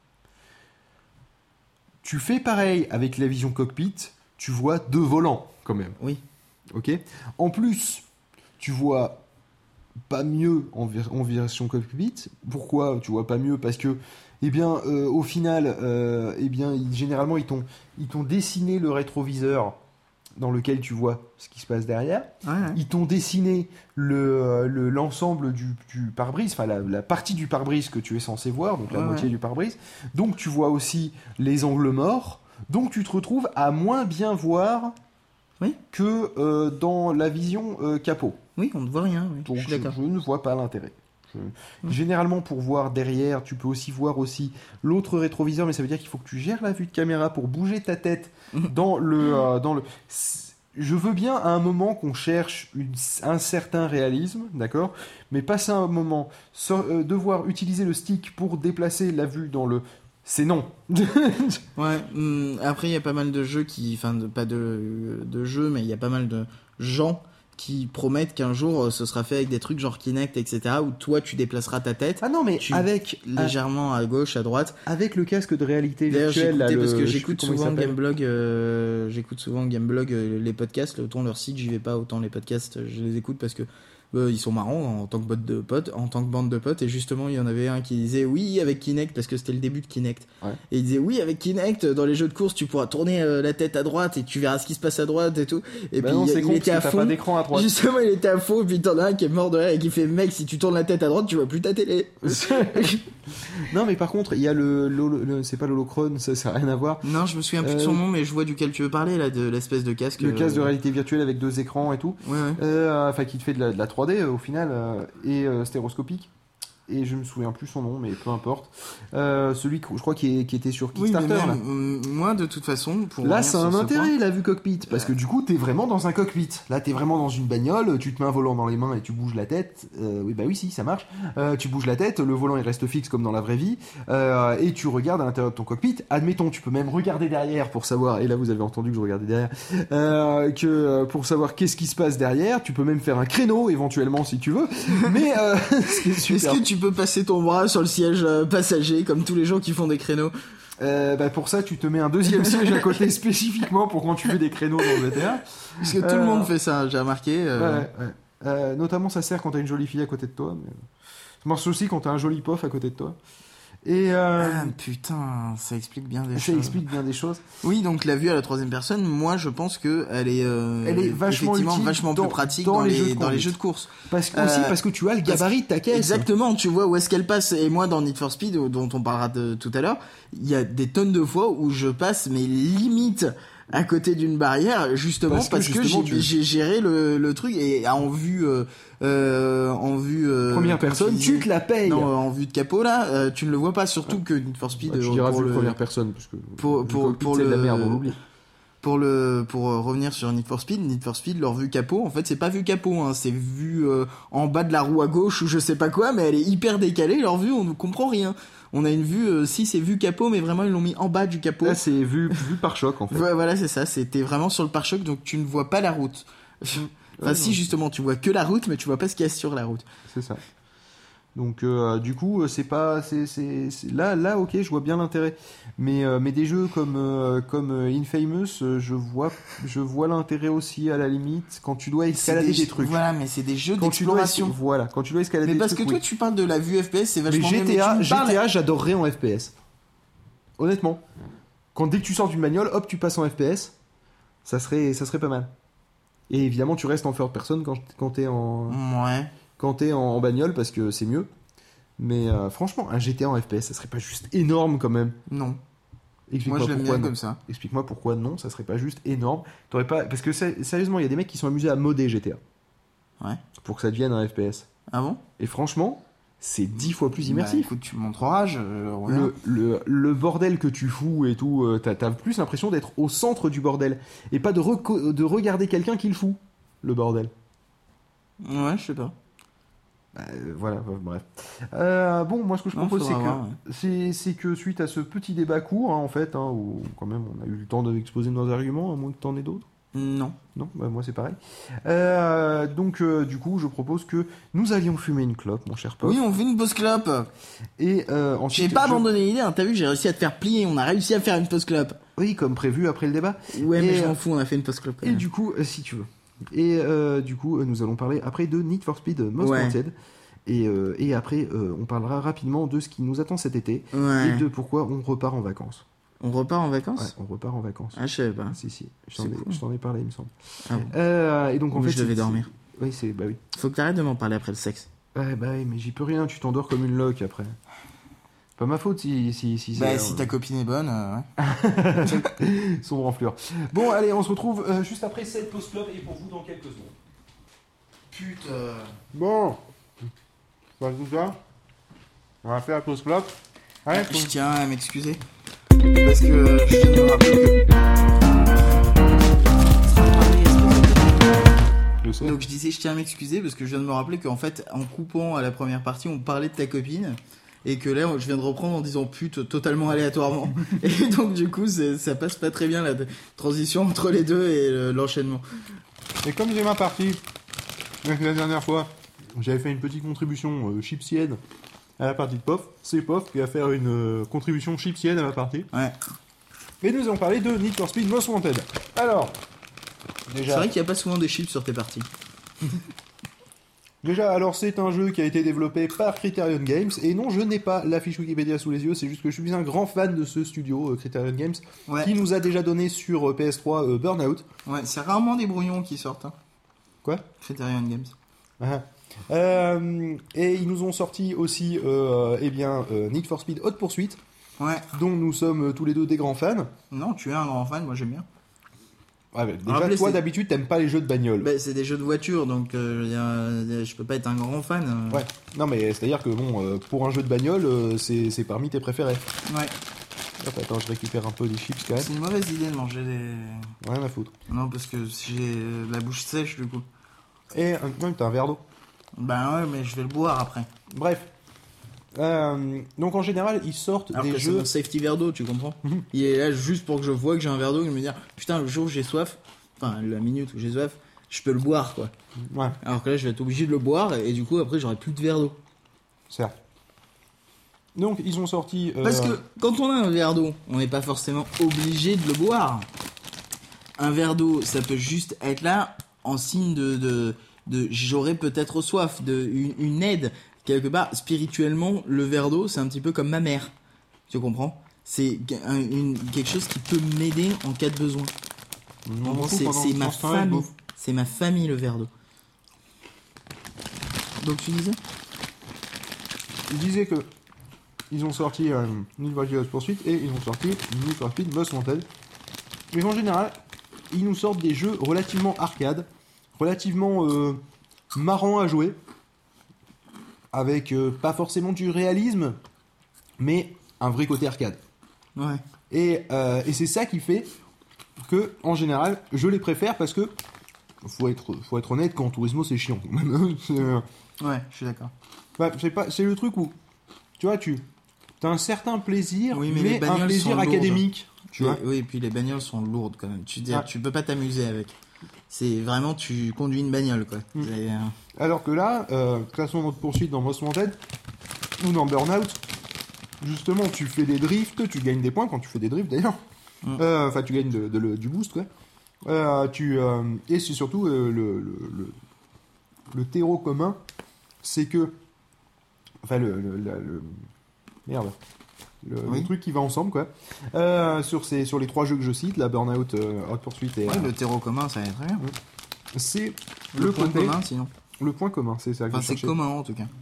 Tu fais pareil avec la vision cockpit. Tu vois deux volants quand même. Oui. Ok. En plus, tu vois pas mieux en, ver- en version cockpit. Pourquoi tu vois pas mieux? Parce que, eh bien, euh, au final, euh, eh bien, ils- généralement, ils t'ont, ils t'ont dessiné le rétroviseur dans lequel tu vois ce qui se passe derrière. Ouais, ouais. Ils t'ont dessiné le, euh, le- l'ensemble du, du pare-brise, enfin la, la partie du pare-brise que tu es censé voir, donc la Ouais, moitié ouais. du pare-brise. Donc tu vois aussi les angles morts. Donc tu te retrouves à moins bien voir Oui. que euh, dans la vision euh, capot. Oui, on ne voit rien. Oui. Donc je suis je, d'accord. je ne vois pas l'intérêt. Je- Mm. Généralement, pour voir derrière, tu peux aussi voir aussi l'autre rétroviseur, mais ça veut dire qu'il faut que tu gères la vue de caméra pour bouger ta tête Mm. dans le, euh, dans le. C'est- Je veux bien à un moment qu'on cherche une- un certain réalisme, d'accord, mais passer un moment, so- euh, devoir utiliser le stick pour déplacer la vue dans le, c'est non. Ouais. hum, après, il y a pas mal de jeux qui, enfin, de- pas de, de jeux, mais il y a pas mal de gens qui promettent qu'un jour euh, ce sera fait avec des trucs genre Kinect, et cetera, où toi tu déplaceras ta tête Ah non, mais Tu- avec légèrement à gauche, à droite. avec le casque de réalité D'ailleurs, virtuelle, là, j'écoutais parce le- que je sais j'écoute plus comment il souvent s'appelle. Gameblog, euh, j'écoute souvent Gameblog euh, les podcasts. Autant leur site, j'y vais pas. Autant les podcasts, je les écoute parce que euh, ils sont marrants en tant que bande de potes, en tant que bande de potes. Et justement, il y en avait un qui disait oui avec Kinect parce que c'était le début de Kinect. Ouais. Et il disait oui avec Kinect dans les jeux de course, tu pourras tourner euh, la tête à droite et tu verras ce qui se passe à droite et tout. Et Bah puis non, il, c'est il con, parce était que à t'as fond. pas d'écran à droite. Justement, il était à fond. Et puis t'en as un qui est mort de rire et qui fait mec, si tu tournes la tête à droite, tu vois plus ta télé. Non, mais par contre, il y a le, l'holo- le- c'est pas l'holocrone, ça, ça a rien à voir. Non, je me souviens plus de Euh, son nom, mais je vois duquel tu veux parler là, de l'espèce de casque. Le euh, casque de réalité virtuelle avec deux écrans et tout, Ouais, ouais. Euh, enfin qui te fait de la, de la trois D euh, au final euh, et euh, stéréoscopique. Et je me souviens plus son nom, mais peu importe. Euh, celui que je crois qui, est- qui était sur Oui, mais Kickstarter. là. même, euh, moi, de toute façon, pour Là, revenir c'est sur un ce intérêt, point- la vue cockpit, parce que du coup, t'es vraiment dans un cockpit. Là, t'es vraiment dans une bagnole, tu te mets un volant dans les mains et tu bouges la tête. Euh, oui, bah oui, si, ça marche. Euh, tu bouges la tête, le volant il reste fixe comme dans la vraie vie, euh, et tu regardes à l'intérieur de ton cockpit. Admettons, tu peux même regarder derrière pour savoir. Et là, vous avez entendu que je regardais derrière, euh, que euh, pour savoir qu'est-ce qui se passe derrière. Tu peux même faire un créneau éventuellement si tu veux. Mais euh, ce qui est Est-ce super. que tu peux passer ton bras sur le siège euh, passager comme tous les gens qui font des créneaux? Euh, bah pour ça, tu te mets un deuxième siège à côté spécifiquement pour quand tu fais des créneaux dans le G T A. Parce que tout Euh, le monde fait ça, j'ai remarqué. euh, Ouais, ouais. Euh, notamment, ça sert quand t'as une jolie fille à côté de toi. Mais... Ça marche aussi quand t'as un joli pof à côté de toi. Et euh, Ah putain, ça explique bien des ça choses. explique bien des choses. Oui, donc la vue à la troisième personne, moi je pense que elle est, euh, Elle est vachement effectivement utile vachement dans- plus pratique dans dans, les les, jeux de dans les conduite. jeux de course. Parce que, aussi Euh, parce que tu as le parce- gabarit de ta caisse. Exactement, tu vois où est-ce qu'elle passe. Et moi dans Need for Speed, dont on parlera de, tout à l'heure, il y a des tonnes de fois où je passe mes limites à côté d'une barrière, justement Parce parce que, que, justement, j'ai, tu- j'ai géré le, le truc et en vue, euh, euh, en vue euh, Première comment personne, disais tu te la payes. Non, euh, en vue de capot là, euh, tu ne le vois pas. Surtout que Need for Speed, Bah, tu euh, diras pour vu le, première personne, parce que pour- le pour- cockpit, pour c'est de la le- merde, on l'oublie. Pour le pour euh, revenir sur Need for Speed, Need for Speed leur vue capot, en fait c'est pas vue capot, hein, c'est vue euh, en bas de la roue à gauche ou je sais pas quoi, mais elle est hyper décalée. Leur vue, on ne comprend rien. On a une vue, euh, si c'est vue capot, mais vraiment ils l'ont mis en bas du capot. Là, c'est vu, vu par choc, en fait. Ouais, voilà, c'est ça. C'était vraiment sur le pare-choc, donc tu ne vois pas la route. Enfin, Ouais, si non. justement, tu vois que la route, mais tu vois pas ce qu'il y a sur la route. C'est ça. Donc euh, du coup euh, c'est pas c'est c'est c'est- là là ok je vois bien l'intérêt mais euh, mais des jeux comme euh, comme euh, Infamous euh, je vois je vois l'intérêt aussi à la limite quand tu dois escalader C'est des, trucs Voilà, mais c'est des jeux quand tu dois d'exploration. es- voilà quand tu dois escalader Mais des parce que trucs toi, oui. tu parles de la vue F P S, c'est Mais vachement bien, G T A mais tu me parles- G T A j'adorerais en F P S honnêtement quand dès que tu sors d'une bagnole hop tu passes en F P S ça serait ça serait pas mal et évidemment tu restes en third person quand quand t'es en Ouais. quand t'es en, en bagnole parce que c'est mieux. Mais euh, franchement, un G T A en F P S, ça serait pas juste énorme quand même. Non. Explique-moi Moi, je l'aime pourquoi bien non. comme ça. Explique-moi pourquoi non, ça serait pas juste énorme. T'aurais pas parce que c'est- sérieusement, il y a des mecs qui sont amusés à modder G T A. Ouais. Pour que ça devienne un F P S. Ah bon? Et franchement, c'est dix fois plus Bah, immersif. écoute, tu me montreras, je reviens. le, le, le bordel que tu fous et tout, euh, t'as, t'as plus l'impression d'être au centre du bordel et pas de, reco- de regarder quelqu'un qui le fout, le bordel. Ouais, je sais pas. Bah, euh, voilà, euh, bref. Euh, bon, moi ce que je Non, propose, c'est faudra que, voir, ouais. c'est, c'est que suite à ce petit débat court, hein, en fait, hein, où quand même on a eu le temps d'exposer nos arguments, à moins que t'en aies d'autres. Non. Non, bah, moi c'est pareil. Euh, donc, euh, du coup, je propose que nous allions fumer une clope, mon cher pote. Oui, on fait une pause clope. Et euh, ensuite. J'ai pas je- abandonné l'idée, hein. T'as vu que j'ai réussi à te faire plier, on a réussi à faire une pause clope. Oui, comme prévu après le débat. Ouais, mais Et, je euh, m'en fous, on a fait une pause clope quand Et même. du coup, euh, si tu veux. Et euh, du coup, euh, nous allons parler après de Need for Speed Most Ouais. Wanted. Et, euh, et après, euh, on parlera rapidement de ce qui nous attend cet été Ouais. et de pourquoi on repart en vacances. On repart en Ouais, vacances? on repart en vacances. Ah, je savais pas. Si, si, je t'en C'est ai, cool. je t'en ai parlé, il me semble. Ah bon. Euh, et donc, en Oui, fait, je devais c'est- dormir. c'est- Oui, c'est. Bah oui. Faut que t'arrêtes de m'en parler après le sexe. Ouais, bah oui, mais j'y peux rien, tu t'endors comme une loque après. Pas ma faute si, si, si Bah, c'est. si euh, ta copine est bonne, euh, ouais. sombre enflure. Bon, allez, on se retrouve euh, juste après cette pause club et pour vous dans quelques secondes. Putain. Bon, ça tout ça. On va faire la pause club. Allez, Je tiens à m'excuser. Parce que euh, je viens de me rappeler le que... son. Donc je disais je tiens à m'excuser parce que je viens de me rappeler qu'en fait en coupant à la première partie on parlait de ta copine et que là je viens de reprendre en disant pute totalement aléatoirement et donc du coup c'est- ça passe pas très bien la transition entre les deux et le- l'enchaînement. Et comme j'ai ma partie, donc la dernière fois, j'avais fait une petite contribution euh, chipsienne à la partie de Pof. C'est Pof qui va faire une euh, contribution chipsienne à ma partie. Ouais. Et nous allons parler de Need for Speed Most Wanted. Alors, C'est déjà, vrai qu'il n'y a pas souvent des chips sur tes parties. déjà, alors c'est un jeu qui a été développé par Criterion Games. Et non, je n'ai pas la fiche Wikipédia sous les yeux, c'est juste que je suis un grand fan de ce studio, euh, Criterion Games, Ouais. qui nous a déjà donné sur euh, P S trois euh, Burnout. Ouais, c'est rarement des brouillons qui sortent. Hein. Quoi Criterion Games. Ah. Euh, et ils nous ont sorti aussi euh, eh bien, euh, Need for Speed Hot Pursuit, Ouais. dont nous sommes tous les deux des grands fans. Non, tu es un grand fan, moi j'aime bien. Ouais, mais déjà, Rappelez, toi c'est- d'habitude, t'aimes pas les jeux de bagnole. Bah, c'est des jeux de voiture, donc euh, je veux dire, euh, je peux pas être un grand fan. euh. Ouais, non, mais c'est-à-dire que bon, euh, pour un jeu de bagnole, euh, c'est c'est parmi tes préférés. Ouais. Hop, attends, je récupère un peu des chips quand même. C'est une mauvaise idée de manger des. Rien à foutre. Non, parce que si j'ai la bouche sèche du coup. Et euh, non, t'as un verre d'eau. Bah ouais, mais je vais le boire après. Bref. Euh, donc en général, ils sortent Alors des que c'est jeux. mon safety verre d'eau, tu comprends? Il est là juste pour que je vois que j'ai un verre d'eau et me dire putain, le jour où j'ai soif, enfin la minute où j'ai soif, je peux le boire quoi. Ouais, Alors que là, je vais être obligé de le boire et du coup, après, j'aurai plus de verre d'eau. certes. Donc ils ont sorti. euh, Parce que quand on a un verre d'eau, on n'est pas forcément obligé de le boire. Un verre d'eau, ça peut juste être là en signe de, de, de j'aurais peut-être soif, de une, une aide quelque part, spirituellement, le verre d'eau, c'est un petit peu comme ma mère. Tu comprends? C'est un- une, quelque chose qui peut m'aider en cas de besoin. Non, Bon, c'est c'est ma famille. C'est ma famille, le verre d'eau. Donc tu disais? Il disait que ils ont sorti euh, Need for Speed Pursuit et ils ont sorti Need for Speed Most Wanted. Mais en général, ils nous sortent des jeux relativement arcade, relativement euh, marrants à jouer, avec euh, pas forcément du réalisme, mais un vrai côté arcade. Ouais. Et, euh, et c'est ça qui fait que, en général, je les préfère parce que faut être, faut être honnête, Gran Turismo c'est chiant. c'est, euh, Ouais, je suis d'accord. bah, c'est pas, c'est le truc où, tu vois, tu as un certain plaisir, Oui, mais les mais, bagnoles un plaisir sont académique. Tu Et- vois. oui, et puis les bagnoles sont lourdes quand même. Tu dis, Ouais. tu peux pas t'amuser avec. C'est vraiment, tu conduis une bagnole, quoi. Mm. C'est, euh, Alors que là, euh, classement de poursuite dans Most Wanted ou dans Burnout, justement, tu fais des drifts, tu gagnes des points quand tu fais des drifts d'ailleurs. Mm. Euh, Enfin, tu gagnes de, de le- du boost, quoi. Euh, tu, euh, et c'est surtout euh, le, le, le, le terreau commun, c'est que. Enfin, le. le, la- le- merde. Le, Oui. le truc qui va ensemble, quoi. Euh, sur, ces, sur les trois jeux que je cite, la Burnout, euh, Hot Pursuit et. ouais, euh, le terreau commun, ça va très bien. c'est Le, le, point côté. commun, sinon. Le point commun, c'est ça que Enfin, je c'est cherchais. commun en tout cas.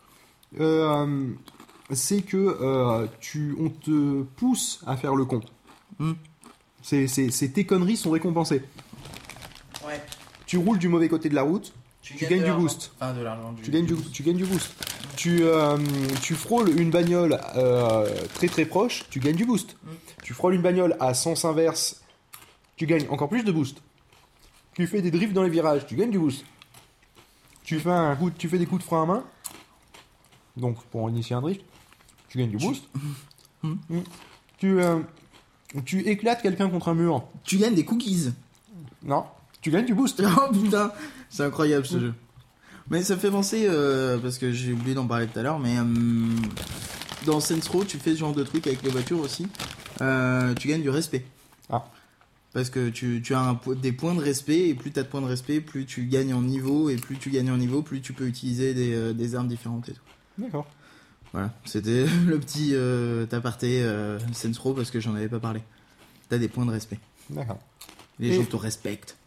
Euh, c'est que euh, tu, on te pousse à faire le con. Hmm. C'est, c'est, c'est- tes conneries sont récompensées. Ouais. Tu roules du mauvais côté de la route, tu gagnes du boost. Enfin, de l'argent. Du... Tu gagnes du, tu gagnes du boost. Tu, euh, tu frôles une bagnole euh, très très proche, tu gagnes du boost. Mm. Tu frôles une bagnole à sens inverse, tu gagnes encore plus de boost. Tu fais des drifts dans les virages, tu gagnes du boost. Tu fais, un coup, tu fais des coups de frein à main, donc pour initier un drift, tu gagnes du boost. Mm. Mm. Tu, euh, tu éclates quelqu'un contre un mur, Tu gagnes des cookies. non, tu gagnes du boost. Oh putain, c'est incroyable ce jeu. Mais ça me fait penser, euh, parce que j'ai oublié d'en parler tout à l'heure, mais euh, dans Saints Row, tu fais ce genre de truc avec les voitures aussi. Euh, tu gagnes du respect. Ah. Parce que tu, tu as un po- des points de respect, et plus tu as de points de respect, plus tu gagnes en niveau, et plus tu gagnes en niveau, plus tu peux utiliser des, euh, des armes différentes et tout. D'accord. Voilà, c'était le petit euh, aparté euh, Saints Row parce que j'en avais pas parlé. T'as des points de respect. D'accord. Les Et- gens te respectent.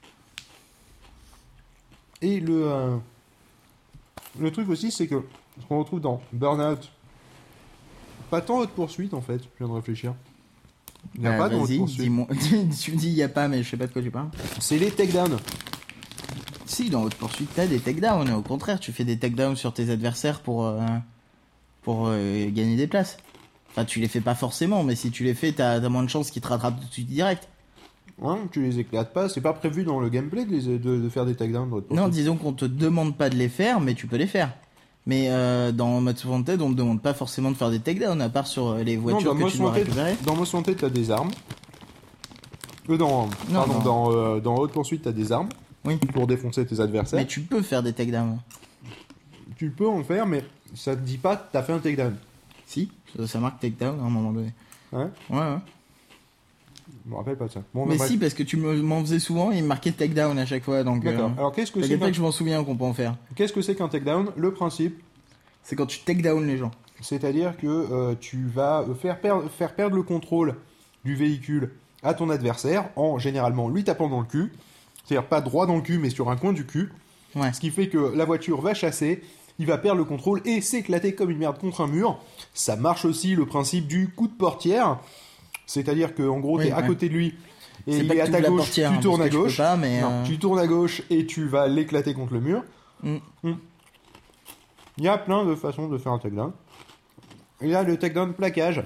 Et le, euh, le truc aussi, c'est que ce qu'on retrouve dans Burnout, pas tant Haute Poursuite en fait, je viens de réfléchir. Il n'y a Euh, pas de Haute vas-y, Poursuite. dis-moi. Tu me dis il y a pas, mais je sais pas de quoi tu parles. C'est les takedowns. Si, dans Haute Poursuite, t'as des takedowns, et au contraire, tu fais des takedowns sur tes adversaires pour, euh, pour euh, gagner des places. Enfin, tu les fais pas forcément, mais si tu les fais, t'as, t'as moins de chances qu'ils te rattrapent tout de suite direct. Ouais, tu les éclates pas, c'est pas prévu dans le gameplay de, les- de, de faire des takedowns dans Haute Non, Poursuite. disons qu'on te demande pas de les faire, mais tu peux les faire. Mais euh, dans Most Wanted, on te demande pas forcément de faire des takedowns, à part sur euh, les voitures dans que Most tu dois Wanted- récupérer. Dans Most Wanted, t'as des armes. Euh, dans, Non, pardon, non. dans, euh, dans Haute Poursuite, t'as des armes Oui. pour défoncer tes adversaires. Mais tu peux faire des takedowns. Tu peux en faire, mais ça te dit pas que t'as fait un takedown. Si, ça, ça marque takedown à un moment donné. Ouais, Ouais, ouais. je me rappelle pas de ça. Bon, Mais bref. si, parce que tu me- m'en faisais souvent et il me marquait takedown à chaque fois. Donc, D'accord. euh, Alors qu'est-ce que c'est t'inquiète pas qu'un que je m'en souviens qu'on peut en faire. qu'est-ce que c'est qu'un takedown? Le principe, C'est quand tu takedown les gens. c'est-à-dire que euh, tu vas faire perdre, faire perdre le contrôle du véhicule à ton adversaire en généralement lui tapant dans le cul. C'est-à-dire pas droit dans le cul, mais sur un coin du cul. Ouais. Ce qui fait que la voiture va chasser, il va perdre le contrôle et s'éclater comme une merde contre un mur. Ça marche aussi le principe du coup de portière. C'est-à-dire qu'en gros, Oui, tu es à ouais. côté de lui et C'est il pas est que à tu ta ouvres la gauche, portière, tu hein, tournes parce à que je peux gauche. pas, mais, Non, euh, tu tournes à gauche et tu vas l'éclater contre le mur. Mm. Il y a plein de façons de faire un takedown. Il y a le takedown plaquage.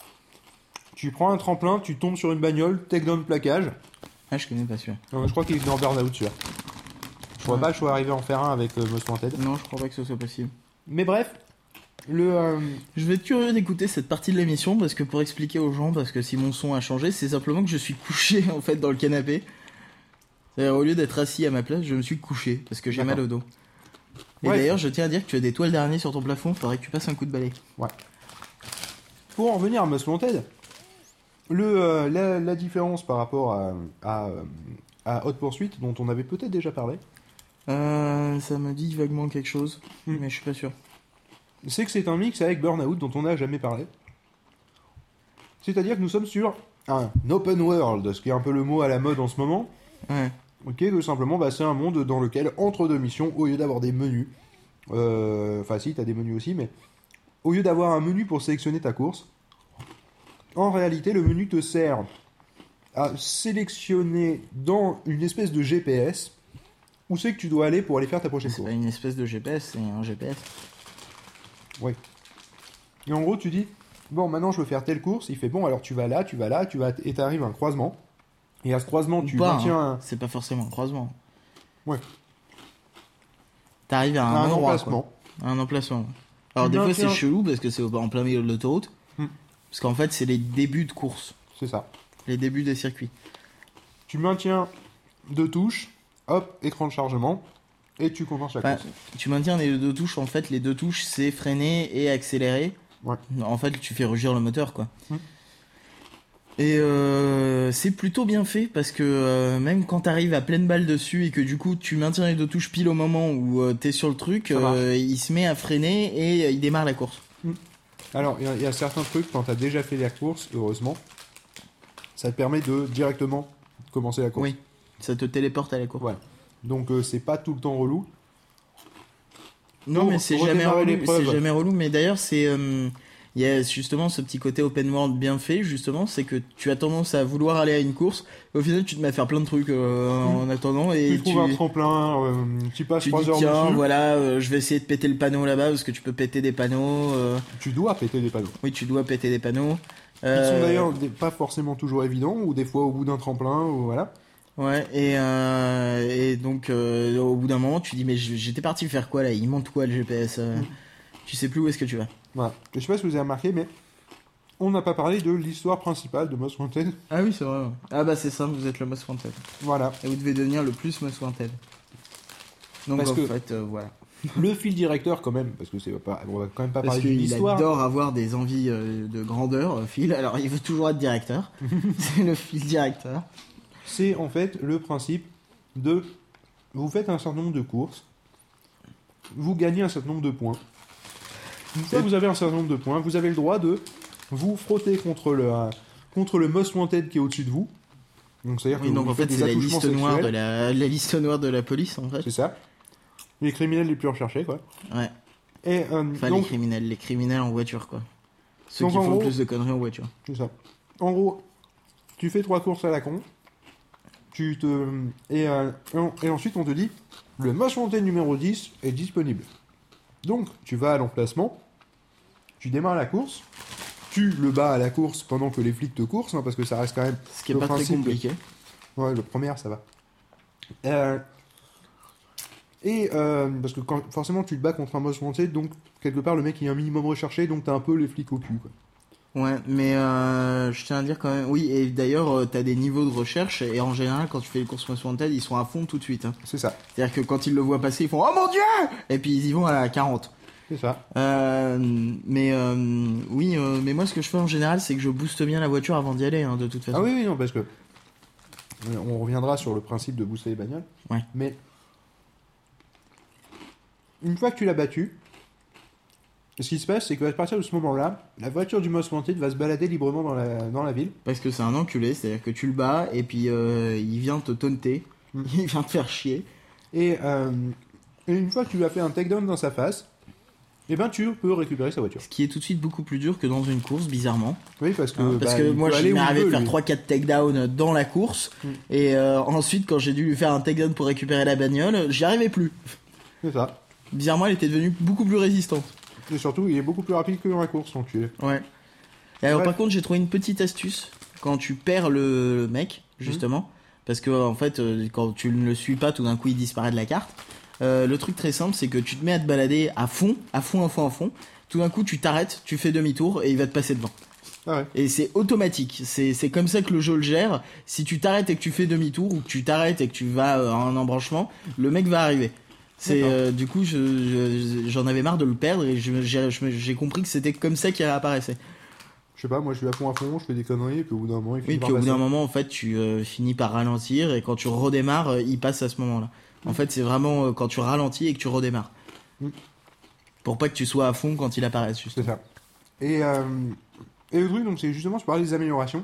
Tu prends un tremplin, tu tombes sur une bagnole, takedown plaquage. Ah, je connais pas celui-là. Euh, je crois qu'il est dans Burnout celui-là. Je crois Ouais. pas que je sois arrivé à en faire un avec euh, Most Wanted. Non, je crois pas que ce soit possible. Mais bref, le... euh, Je vais être curieux d'écouter cette partie de l'émission parce que pour expliquer aux gens, parce que si mon son a changé, c'est simplement que je suis couché en fait dans le canapé. C'est-à-dire, au lieu d'être assis à ma place, je me suis couché parce que j'ai D'accord. mal au dos. Et Ouais. d'ailleurs, je tiens à dire que tu as des toiles d'araignée sur ton plafond, faudrait que tu passes un coup de balai. Pour en revenir à Most Wanted, le, euh, la, la différence par rapport à, à, euh, à Hot Pursuit, dont on avait peut-être déjà parlé, Euh, ça me dit vaguement quelque chose, Hmm. mais je suis pas sûr. c'est que c'est un mix avec Burnout dont on n'a jamais parlé. C'est-à-dire que nous sommes sur un open world, ce qui est un peu le mot à la mode en ce moment. Ouais. Ok, tout simplement, bah, c'est un monde dans lequel, entre deux missions, au lieu d'avoir des menus, euh, enfin si, t'as des menus aussi, mais au lieu d'avoir un menu pour sélectionner ta course, en réalité, le menu te sert à sélectionner dans une espèce de G P S où c'est que tu dois aller pour aller faire ta prochaine C'est course. pas une espèce de G P S, c'est un G P S. Oui. Et en gros, tu dis, bon, maintenant je veux faire telle course, il fait, bon, alors tu vas là, tu vas là, tu vas, et t'arrives à un croisement. Et à ce croisement, Ou tu pas, maintiens hein. un... C'est pas forcément un croisement. Ouais. T'arrives à un, un endroit, emplacement. quoi. Un emplacement. Alors Tu des fois maintiens- c'est chelou parce que c'est au- en plein milieu de l'autoroute. Hmm. Parce qu'en fait c'est les débuts de course. C'est ça. Les débuts des circuits. Tu maintiens deux touches, hop, écran de chargement, et tu commences la Enfin, course. tu maintiens les deux touches. En fait les deux touches c'est freiner et accélérer. Ouais. En fait tu fais rugir le moteur quoi. Hmm. Et euh, c'est plutôt bien fait parce que euh, même quand t'arrives à pleine balle dessus et que du coup tu maintiens les deux touches pile au moment où euh, t'es sur le truc, Ça marche. euh, il se met à freiner et euh, il démarre la course. Alors, il y a- il y, a certains trucs, quand tu as déjà fait la course, heureusement, ça te permet de directement commencer la course. Oui, ça te téléporte à la course. Ouais. Donc, euh, c'est pas tout le temps relou. Non, Pour mais c'est jamais redémarrer relou. l'épreuve. C'est jamais relou. Mais d'ailleurs, c'est euh, il y a justement ce petit côté open world bien fait. Justement, c'est que tu as tendance à vouloir aller à une course. Et au final, tu te mets à faire plein de trucs euh, en attendant et Tu trouves un tremplin, euh, tu passes tu trois dis heures tiens, dessus. voilà, euh, je vais essayer de péter le panneau là-bas parce que tu peux péter des panneaux. euh, Tu dois péter des panneaux. Oui, tu dois péter des panneaux. Ils Euh, sont d'ailleurs des- pas forcément toujours évidents, ou des fois au bout d'un tremplin, ou voilà. Ouais, et, euh, et donc euh, au bout d'un moment, tu dis mais j- j'étais parti faire quoi là? Il monte quoi le G P S? euh, Mm. Tu sais plus où est-ce que tu vas. Voilà. Et je sais pas si vous avez remarqué, mais on n'a pas parlé de l'histoire principale de Most Wanted. Ah oui, c'est vrai. Ah bah c'est simple, vous êtes le most wanted. Voilà. Et vous devez devenir le plus most wanted. Donc Parce en que- fait, euh, voilà. Le fil directeur, quand même, parce que c'est pas, on va quand même pas Parce parler d'une qu'il histoire. adore avoir des envies euh, de grandeur, euh, Phil. Alors il veut toujours être directeur. C'est le fil directeur. C'est en fait le principe de vous faites un certain nombre de courses, vous gagnez un certain nombre de points. Une fois que vous avez un certain nombre de points, vous avez le droit de vous frotter contre le, euh, contre le Most Wanted qui est au-dessus de vous. Donc c'est-à-dire Oui, que donc vous en fait faites c'est des la attouchements liste noire de sexuels. la, la liste noire de la police en fait. C'est ça. Les criminels les plus recherchés, quoi. Ouais. Et euh, Enfin les donc, criminels, les criminels en voiture quoi. Ceux Donc, qui en font gros- le plus de conneries en voiture. c'est ça. En gros, tu fais trois courses à la con. Tu te et, euh, et en- et ensuite on te dit le Most Wanted numéro dix est disponible. Donc tu vas à l'emplacement, tu démarres la course, tu le bats à la course pendant que les flics te coursent, hein, parce que ça reste quand même Ce qui est le pas très principe de- compliqué. Ouais, le premier, ça va. Euh, et euh, parce que quand, forcément, tu te bats contre un Most Wanted, donc quelque part, le mec il est un minimum recherché, donc t'as un peu les flics au cul. Quoi. Ouais, mais euh, je tiens à dire quand même. Oui, et d'ailleurs, euh, t'as des niveaux de recherche, et en général, quand tu fais les courses Most Wanted, ils sont à fond tout de suite. hein. C'est ça, C'est-à-dire que quand ils le voient passer, ils font Oh mon dieu! Et puis ils y vont à la quarante. c'est ça. Euh, mais euh, oui, euh, mais moi, ce que je fais en général, c'est que je booste bien la voiture avant d'y aller, hein, de toute façon. Ah oui, oui, non, parce que euh, on reviendra sur le principe de booster les bagnoles. Ouais. Mais une fois que tu l'as battu, ce qui se passe, c'est qu'à partir de ce moment-là, la voiture du Most Wanted va se balader librement dans la, dans la ville. Parce que c'est un enculé, c'est-à-dire que tu le bats, et puis euh, il vient te taunter, Mm. il vient te faire chier. Et, euh, et une fois que tu lui as fait un takedown dans sa face, eh ben tu peux récupérer sa voiture. Ce qui est tout de suite beaucoup plus dur que dans une course, bizarrement. Oui, parce que, Hein, parce bah, que il moi, peut je aller où m'est il arrivé veut, de faire lui. trois quatre takedowns dans la course. Mm. Et euh, ensuite, quand j'ai dû lui faire un takedown pour récupérer la bagnole, j'y arrivais plus. C'est ça. Bizarrement, elle était devenue beaucoup plus résistante. Et surtout, il est beaucoup plus rapide que dans la course, l'enculé. Ouais. Et alors, Bref. par contre, j'ai trouvé une petite astuce quand tu perds le, le mec, justement. Parce que, en fait, euh, quand tu ne le suis pas, tout d'un coup, il disparaît de la carte. Euh, le truc très simple, c'est que tu te mets à te balader à fond, à fond, à fond, à fond. Tout d'un coup, tu t'arrêtes, tu fais demi-tour et il va te passer devant. Ah ouais. Et c'est automatique. C'est, c'est comme ça que le jeu le gère. Si tu t'arrêtes et que tu fais demi-tour, ou que tu t'arrêtes et que tu vas euh, à un embranchement, le mec va arriver. C'est, D'accord. euh, du coup, je, je- j'en avais marre de le perdre et je- j'ai, je- j'ai compris que c'était comme ça qu'il réapparaissait. Je sais pas, moi je suis à fond à fond, je fais des conneries, et puis au bout d'un moment, il finit Oui, par puis au bout passer. d'un moment, en fait, tu euh, finis par ralentir et quand tu redémarres, euh, il passe à ce moment-là. En fait, c'est vraiment euh, quand tu ralentis et que tu redémarres. Mm. Pour pas que tu sois à fond quand il apparaît, C'est justement. ça. Et, euh, et le truc, donc, c'est justement, je parlais des améliorations.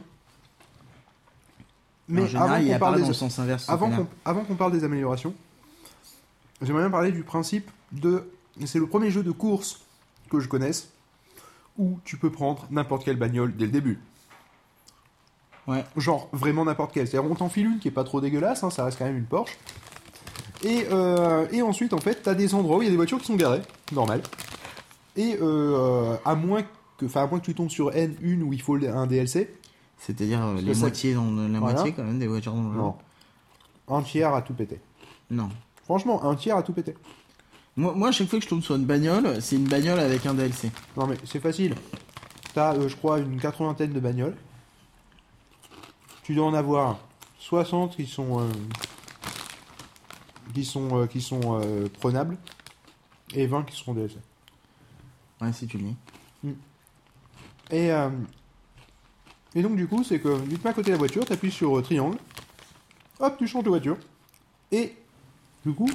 Mais en général, avant il qu'on apparaît parle dans des... le sens inverse. ce Avant connard. qu'on, avant qu'on parle des améliorations, j'aimerais bien parler du principe de... C'est le premier jeu de course que je connaisse où tu peux prendre n'importe quelle bagnole dès le début. Ouais. Genre, vraiment n'importe quelle. C'est-à-dire, on t'enfile une qui est pas trop dégueulasse, hein, ça reste quand même une Porsche. Et, euh, et ensuite, en fait, t'as des endroits où il y a des voitures qui sont garées, normal. Et euh, à moins que, enfin, à moins que tu tombes sur N un où il faut un D L C, C'est-à-dire euh, les ça- moitiés dans le- la Voilà. moitié quand même des voitures dans le jeu. non. Un tiers à tout péter. Non. Franchement, un tiers à tout péter. Moi, moi, à chaque fois que je tombe sur une bagnole, c'est une bagnole avec un D L C. Non mais c'est facile. T'as, euh, je crois, une quatre-vingtaine de bagnoles. Tu dois en avoir soixante qui sont euh, qui sont euh, qui sont euh, prenables et vingt qui seront D L C. Ouais, si tu le dis. Et euh, et donc du coup, c'est que tu te mets à côté de la voiture, t'appuies sur euh, triangle, hop, tu changes de voiture et du coup,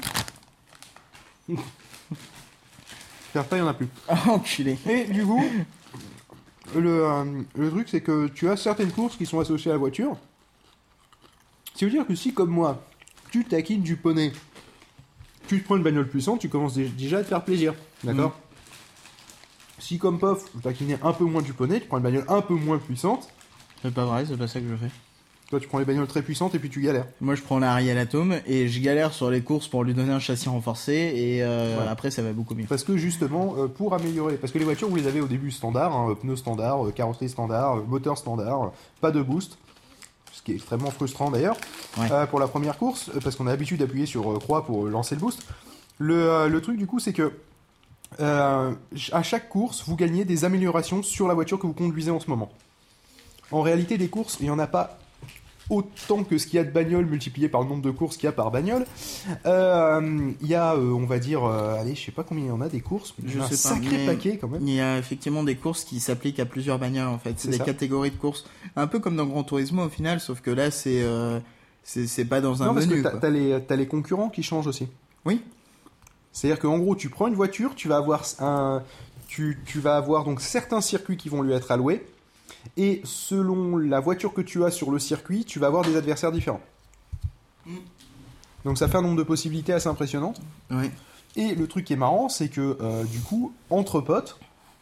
après il y en a plus. Ah, enculé. Et du coup, le, euh, le truc, c'est que tu as certaines courses qui sont associées à la voiture. Ce qui veut dire que si, comme moi, tu taquines du poney, tu te prends une bagnole puissante, tu commences dé- déjà à te faire plaisir. D'accord Si, comme Pof, vous taquinez un peu moins du poney, tu prends une bagnole un peu moins puissante, C'est pas vrai, c'est pas ça que je fais. toi, tu prends les bagnoles très puissantes et puis tu galères. Moi, je prends la Ariel Atom et je galère sur les courses pour lui donner un châssis renforcé et euh, Ouais. après, ça va beaucoup mieux. Parce que justement, euh, pour améliorer, parce que les voitures, vous les avez au début standard, hein, pneus standard, euh, carrosserie standard, euh, moteur standard, euh, pas de boost, ce qui est extrêmement frustrant d'ailleurs, Ouais. euh, pour la première course, euh, parce qu'on a l'habitude d'appuyer sur euh, croix pour euh, lancer le boost. Le, euh, le truc du coup, c'est que euh, à chaque course, vous gagnez des améliorations sur la voiture que vous conduisez en ce moment. En réalité, des courses, il n'y en a pas autant que ce qu'il y a de bagnoles multiplié par le nombre de courses qu'il y a par bagnole. Euh, Il y a, euh, on va dire, euh, allez, je sais pas combien il y en a des courses, mais il y en a Je un sais pas, sacré mais- paquet quand même. Il y a effectivement des courses qui s'appliquent à plusieurs bagnoles en fait. C'est C'est des ça. catégories de courses. Un peu comme dans Gran Turismo au final, sauf que là, c'est euh, c'est c'est pas dans un Non, parce menu. que t'as quoi. t'as les, t'as les concurrents qui changent aussi. Oui. C'est-à-dire qu'en gros, tu prends une voiture, tu vas avoir un, tu, tu vas avoir donc certains circuits qui vont lui être alloués, et selon la voiture que tu as sur le circuit, tu vas avoir des adversaires différents. Mm. Donc ça fait un nombre de possibilités assez impressionnant. Oui. Et le truc qui est marrant, c'est que euh, du coup, entre potes,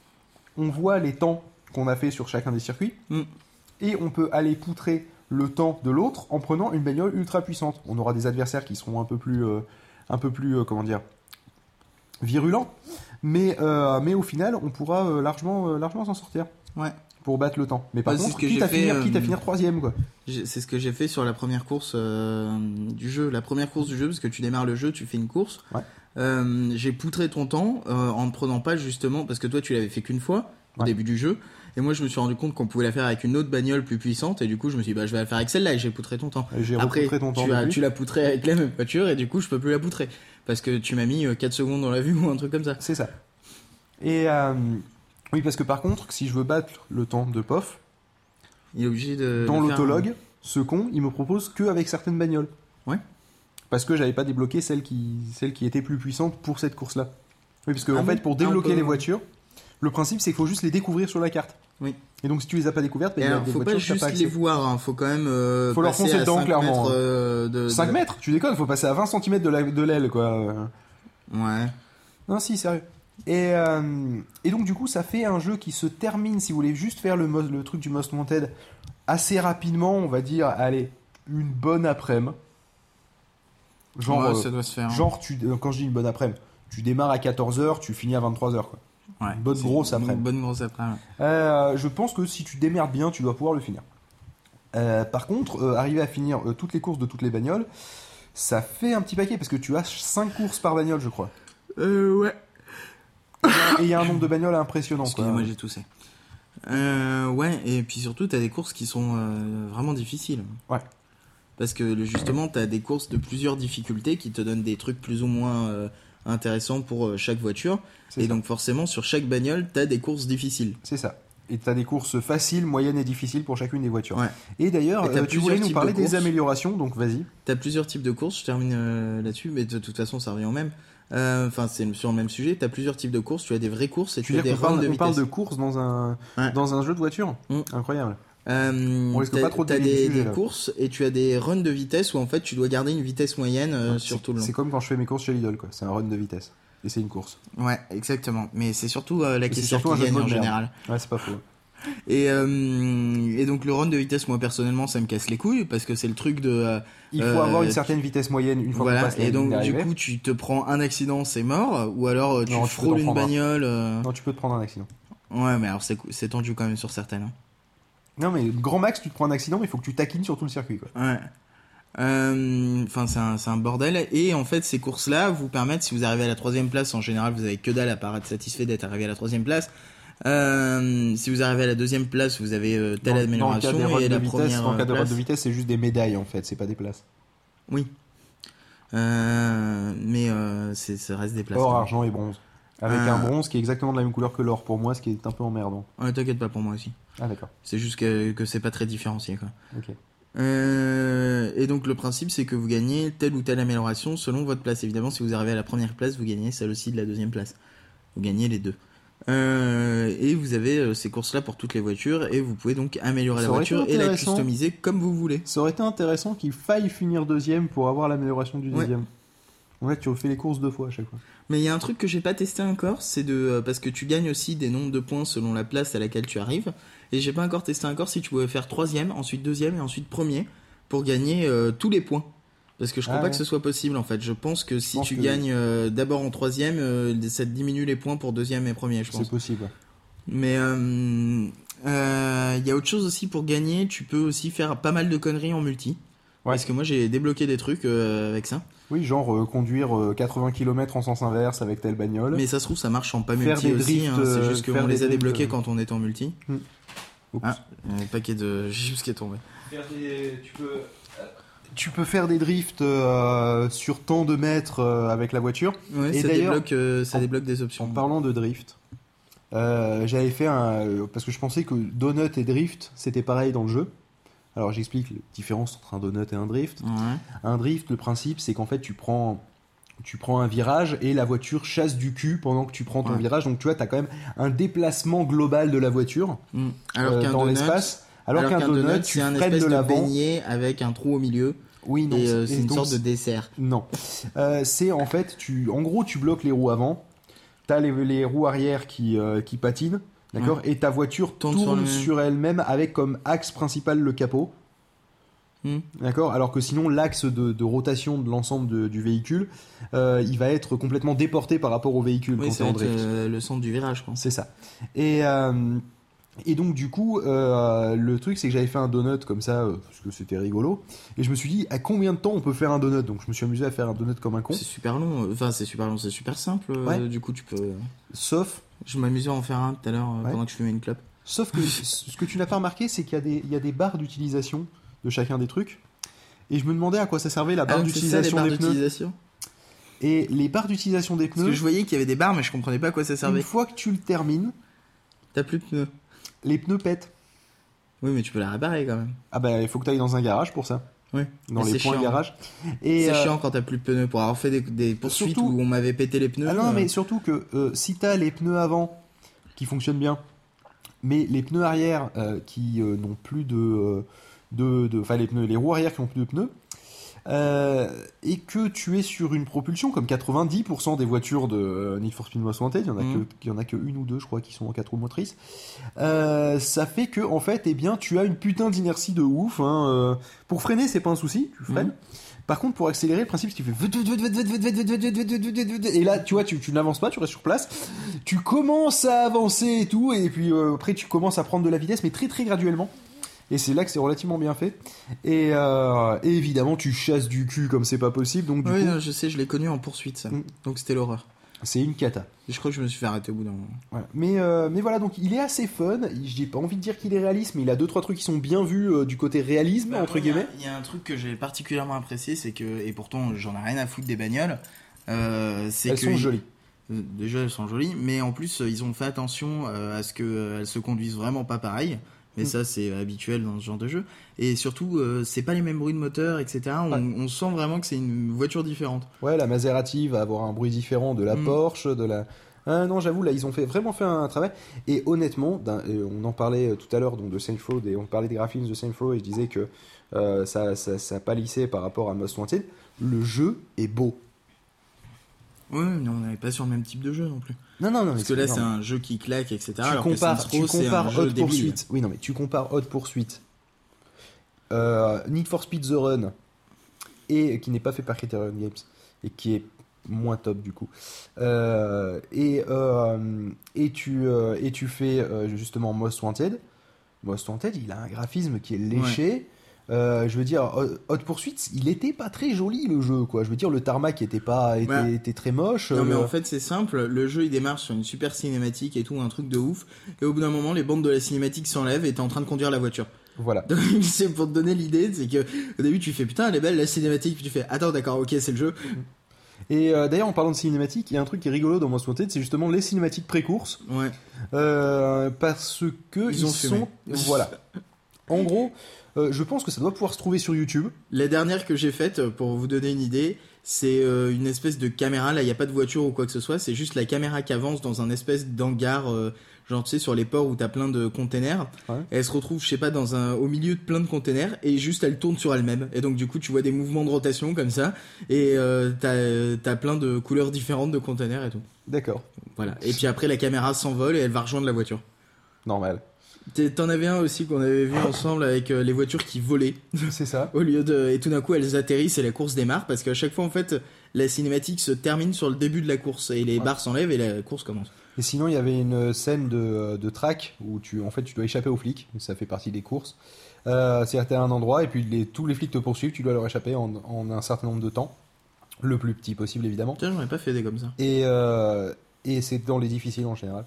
on voit les temps qu'on a fait sur chacun des circuits, Mm. et on peut aller poutrer le temps de l'autre en prenant une bagnole ultra puissante. On aura des adversaires qui seront un peu plus, euh, un peu plus, euh, comment dire, virulents, mais, euh, mais au final, on pourra euh, largement, euh, largement s'en sortir Ouais. pour battre le temps. Mais par Ouais, c'est contre, ce que quitte j'ai à, fait, finir, euh, quitte à finir troisième, quoi. J'ai- C'est ce que j'ai fait sur la première course euh, du jeu. La première course du jeu, parce que tu démarres le jeu, tu fais une course. Ouais. Euh, j'ai poutré ton temps euh, en ne prenant pas justement, parce que toi tu l'avais fait qu'une fois au Ouais. début du jeu. Et moi je me suis rendu compte qu'on pouvait la faire avec une autre bagnole plus puissante. Et du coup je me suis dit, bah je vais la faire avec celle-là et j'ai poutré ton temps. Et J'ai Après, repoutré ton temps tu, as, depuis. tu l'as poutré avec la même voiture et du coup je peux plus la poutrer. Parce que tu m'as mis euh, quatre secondes dans la vue ou un truc comme ça. C'est ça. Et euh, oui, parce que par contre, si je veux battre le temps de P O F, Il est obligé de. dans de faire l'autologue, ce con, il me propose que avec certaines bagnoles. Ouais. Parce que j'avais pas débloqué celle qui, celle qui était plus puissante pour cette course-là. Oui, parce que Ah en bon fait, pour Un débloquer peu. les voitures, le principe c'est qu'il faut juste les découvrir sur la carte. Oui. Et donc si tu les as pas découvertes, bah, Et il y a alors, des faut voitures pas que t'as juste pas les accès. voir, hein. Faut quand même. Euh, Faut leur passer foncer à dedans, cinq clairement, mètres, hein. euh, de, de- cinq mètres, tu déconnes, faut passer à vingt centimètres de la- de l'aile, quoi. Ouais. Non, si, sérieux. Et, euh, et donc, du coup, ça fait un jeu qui se termine, si vous voulez juste faire le, mo- le truc du Most Wanted assez rapidement, on va dire, allez, une bonne après-midi. Genre, Ouais, euh, ça doit se faire. hein. genre tu, euh, quand je dis une bonne après-midi, tu démarres à quatorze heures, tu finis à vingt-trois heures, quoi. Ouais, une bonne c'est grosse une après-midi. Bonne grosse après. Ouais. Euh, je pense que si tu démerdes bien, tu dois pouvoir le finir. Euh, par contre, euh, arriver à finir euh, toutes les courses de toutes les bagnoles, ça fait un petit paquet, parce que tu as cinq courses par bagnole, je crois. Euh, ouais. Et il y a un nombre de bagnoles impressionnant, quoi. Excusez-moi, j'ai toussé. Euh, ouais, et puis surtout, t'as des courses qui sont euh, vraiment difficiles. Ouais. Parce que le- justement, t'as des courses de plusieurs difficultés qui te donnent des trucs plus ou moins euh, intéressants pour euh, chaque voiture. C'est Et ça. donc, forcément, sur chaque bagnole, t'as des courses difficiles. C'est ça. Et tu as des courses faciles, moyennes et difficiles pour chacune des voitures. Ouais. Et d'ailleurs, Et t'as euh, tu plusieurs voulais nous types parler de des courses. améliorations, donc vas-y. T'as plusieurs types de courses, je termine euh, là-dessus, mais de toute façon, ça revient au même. Enfin, euh, c'est sur le même sujet. T'as plusieurs types de courses. Tu as des vraies courses et tu, tu as des runs parle, de vitesse. On parle de vitesse. courses dans un, ouais. dans un jeu de voiture mm. Incroyable. Euh, on risque t'as, pas trop de t'as des, sujet, des courses et tu as des runs de vitesse où en fait tu dois garder une vitesse moyenne euh, ouais, sur tout le long. C'est comme quand je fais mes courses chez Lidl, quoi. C'est un run de vitesse. Et c'est une course. Ouais, exactement. Mais c'est surtout euh, la question qui gagne en général. Ouais, c'est pas faux. Et, euh, et donc le run de vitesse, moi personnellement, ça me casse les couilles parce que c'est le truc de. Euh, Il faut euh, avoir une certaine vitesse moyenne une fois voilà, qu'on passe la et donc ligne du coup tu te prends un accident, c'est mort, ou alors tu non, frôles tu une bagnole. Euh... Non, tu peux te prendre un accident. Ouais, mais alors c'est, c'est tendu quand même sur certaines. Hein. Non, mais grand max, tu te prends un accident, mais il faut que tu taquines sur tout le circuit, quoi. Ouais. Enfin, euh, c'est, un, c'est un bordel. Et en fait, ces courses-là vous permettent, si vous arrivez à la troisième place, en général, vous avez que dalle à part être satisfait d'être arrivé à la troisième place. Euh, si vous arrivez à la deuxième place, vous avez euh, telle dans, amélioration. Dans le cas des et la vitesse, première en cas de place... run de vitesse, c'est juste des médailles, en fait, c'est pas des places. Oui. Euh, mais euh, c'est, ça reste des places. Or, argent et bronze. Avec euh... un bronze qui est exactement de la même couleur que l'or pour moi, ce qui est un peu emmerdant. Ouais, t'inquiète pas pour moi aussi. Ah d'accord. C'est juste que, que c'est pas très différencié, quoi. Ok. Euh, et donc le principe c'est que vous gagnez telle ou telle amélioration selon votre place. Évidemment, si vous arrivez à la première place, vous gagnez celle aussi de la deuxième place. Vous gagnez les deux. Euh, et vous avez euh, ces courses là pour toutes les voitures et vous pouvez donc améliorer ça la voiture et la customiser comme vous voulez. Ça aurait été intéressant qu'il faille finir deuxième pour avoir l'amélioration du deuxième. Ouais. En fait, tu refais les courses deux fois à chaque fois. Mais il y a un truc que j'ai pas testé encore, c'est de euh, parce que tu gagnes aussi des nombres de points selon la place à laquelle tu arrives. Et j'ai pas encore testé encore si tu pouvais faire troisième, ensuite deuxième et ensuite premier pour gagner euh, tous les points. Parce que je crois ah, pas ouais. que ce soit possible en fait. Je pense que si pense tu que gagnes euh, d'abord en troisième, euh, ça te diminue les points pour deuxième et premier, je pense. C'est possible. Mais il euh, euh, y a autre chose aussi pour gagner. Tu peux aussi faire pas mal de conneries en multi. Ouais. Parce que moi j'ai débloqué des trucs euh, avec ça. Oui, genre euh, conduire euh, quatre-vingts kilomètres en sens inverse avec telle bagnole. Mais ça se trouve ça marche en pas faire multi aussi. Drifts, hein. C'est juste qu'on les a débloqués euh... quand on était en multi. Hmm. Ah, un paquet de gyps qui est tombé. Faire des... Tu peux... Tu peux faire des drifts euh, sur tant de mètres euh, avec la voiture. Ouais, et ça débloque, euh, ça en, débloque des options. En parlant de drift, euh, j'avais fait un... Parce que je pensais que donut et drift, c'était pareil dans le jeu. Alors j'explique la différence entre un donut et un drift. Ouais. Un drift, le principe, c'est qu'en fait, tu prends... Tu prends un virage et la voiture chasse du cul pendant que tu prends ton ouais. virage. Donc tu vois, tu as quand même un déplacement global de la voiture mmh. alors euh, qu'un dans donut, l'espace. Alors, alors qu'un, qu'un donut, donut tu c'est un freines espèce de de l'avant. beignet avec un trou au milieu. Oui, non, et euh, c'est, c'est une donc, sorte de dessert. Non. Euh, c'est en fait, tu, en gros, tu bloques les roues avant. Tu as les, les roues arrière qui, euh, qui patinent. D'accord ouais. Et ta voiture tourne, tourne sur, sur elle-même avec comme axe principal le capot. Mmh. D'accord. Alors que sinon l'axe de, de rotation de l'ensemble de, du véhicule, euh, il va être complètement déporté par rapport au véhicule oui, quand c'est en drift. Euh, le centre du virage, quoi. C'est ça. Et euh, et donc du coup, euh, le truc c'est que j'avais fait un donut comme ça euh, parce que c'était rigolo. Et je me suis dit à combien de temps on peut faire un donut. Donc je me suis amusé à faire un donut comme un con. C'est super long. Enfin c'est super long, c'est super simple. Ouais. Euh, du coup tu peux. Sauf. Je m'amusais à en faire un tout à l'heure euh, ouais. pendant que je fumais une clope. Sauf que ce que tu n'as pas remarqué, c'est qu'il y a des il y a des barres d'utilisation de chacun des trucs. Et je me demandais à quoi ça servait la barre ah, d'utilisation ça, des d'utilisation. pneus. Et les barres d'utilisation des pneus. Parce que je voyais qu'il y avait des barres, mais je comprenais pas à quoi ça servait. Une fois que tu le termines, t'as plus de pneus. Les pneus pètent. Oui, mais tu peux la réparer quand même. Ah bah il faut que tu ailles dans un garage pour ça. Oui. Dans mais les points chiant. garage. Et c'est euh... chiant quand t'as plus de pneus. Pour avoir fait des, des poursuites surtout... où on m'avait pété les pneus. Ah non, euh... mais surtout que euh, si t'as les pneus avant qui fonctionnent bien, mais les pneus arrière euh, qui euh, n'ont plus de, de, de, enfin les pneus, les roues arrière qui n'ont plus de pneus. Euh, et que tu es sur une propulsion comme quatre-vingt-dix pour cent des voitures de Need for Speed Most Wanted, il y en a mmh. que il y en a que une ou deux je crois qui sont en quatre roues motrices. Euh, ça fait que en fait eh bien tu as une putain d'inertie de ouf hein, euh, pour freiner c'est pas un souci, tu freines. Mmh. Par contre pour accélérer le principe c'est que tu fais et là tu vois tu, tu n'avances pas, tu restes sur place, tu commences à avancer et tout et puis euh, après tu commences à prendre de la vitesse mais très très graduellement. Et c'est là que c'est relativement bien fait. Et, euh, et évidemment, tu chasses du cul comme c'est pas possible. Donc du oui, coup... non, je sais, je l'ai connu en poursuite, ça. Mm. Donc c'était l'horreur. C'est une cata. Et je crois que je me suis fait arrêter au bout d'un moment. Voilà. Mais, euh, mais voilà, donc il est assez fun. J'ai pas envie de dire qu'il est réaliste, mais il a deux trois trucs qui sont bien vus euh, du côté réalisme, bah, entre guillemets. Il y, y a un truc que j'ai particulièrement apprécié, c'est que, et pourtant j'en ai rien à foutre des bagnoles, euh, c'est elles que sont il... jolies. Déjà elles sont jolies, mais en plus ils ont fait attention euh, à ce qu'elles euh, se conduisent vraiment pas pareil. mais Mm. ça c'est habituel dans ce genre de jeu. Et surtout, euh, c'est pas les mêmes bruits de moteur, et cetera. On, Ouais. on sent vraiment que c'est une voiture différente. Ouais, la Maserati va avoir un bruit différent de la Mm. Porsche, de la. Ah non, j'avoue, là, ils ont fait, vraiment fait un travail. Et honnêtement, d'un- euh, on en parlait euh, tout à l'heure donc, de Saints Row, et on parlait des graphismes de Saints Row, et je disais que euh, ça, ça, ça pâlissait par rapport à Most Wanted. Le jeu est beau. Ouais, mais on n'avait pas sur le même type de jeu non plus. Non, non, non. Parce mais que là, non, c'est mais un jeu qui claque, et cetera. Tu alors que compares, Saints tu Row, c'est un compares jeu Hot débile. Pursuit. Oui, non, mais tu compares Hot Pursuit, euh, Need for Speed The Run, et qui n'est pas fait par Criterion Games, et qui est moins top du coup. Euh, et, euh, et, tu, euh, et tu fais euh, justement Most Wanted. Most Wanted, il a un graphisme qui est léché. Euh, je veux dire, Hot Hot Pursuit, il était pas très joli le jeu, quoi. Je veux dire, le tarmac était pas, était, Ouais. était très moche. Non mais le- en fait c'est simple, le jeu il démarre sur une super cinématique et tout, un truc de ouf, et au bout d'un moment les bandes de la cinématique s'enlèvent et t'es en train de conduire la voiture. Voilà. Donc c'est pour te donner l'idée, c'est que au début tu fais putain elle est belle la cinématique, puis tu fais attends d'accord ok c'est le jeu. Et euh, d'ailleurs, en parlant de cinématiques, il y a un truc qui est rigolo dans Most Wanted, c'est justement les cinématiques pré-course. Ouais. Euh, parce que Ils ils, ont fumé. sont voilà. En gros, euh, je pense que ça doit pouvoir se trouver sur YouTube. La dernière que j'ai faite, pour vous donner une idée, c'est euh, une espèce de caméra, là il n'y a pas de voiture ou quoi que ce soit, c'est juste la caméra qui avance dans un espèce d'hangar, euh, genre tu sais sur les ports où t'as plein de containers, Ouais. et elle se retrouve je sais pas dans un, au milieu de plein de containers, et juste elle tourne sur elle-même, et donc du coup tu vois des mouvements de rotation comme ça, et euh, t'as, t'as plein de couleurs différentes de containers et tout. D'accord. Voilà. Et puis après la caméra s'envole et elle va rejoindre la voiture. Normal. T'es- T'en avais un aussi qu'on avait vu ensemble avec euh, les voitures qui volaient. C'est ça. Au lieu de et tout d'un coup elles atterrissent et la course démarre parce qu'à chaque fois en fait la cinématique se termine sur le début de la course et les Ouais. barres s'enlèvent et la course commence. Et sinon, il y avait une scène de, de track où tu, en fait, tu dois échapper aux flics. Ça fait partie des courses. Euh, c'est à un endroit et puis les, tous les flics te poursuivent. Tu dois leur échapper en, en un certain nombre de temps, le plus petit possible évidemment. Tiens j'en ai pas fait des comme ça. Et, euh, et c'est dans les difficiles en général.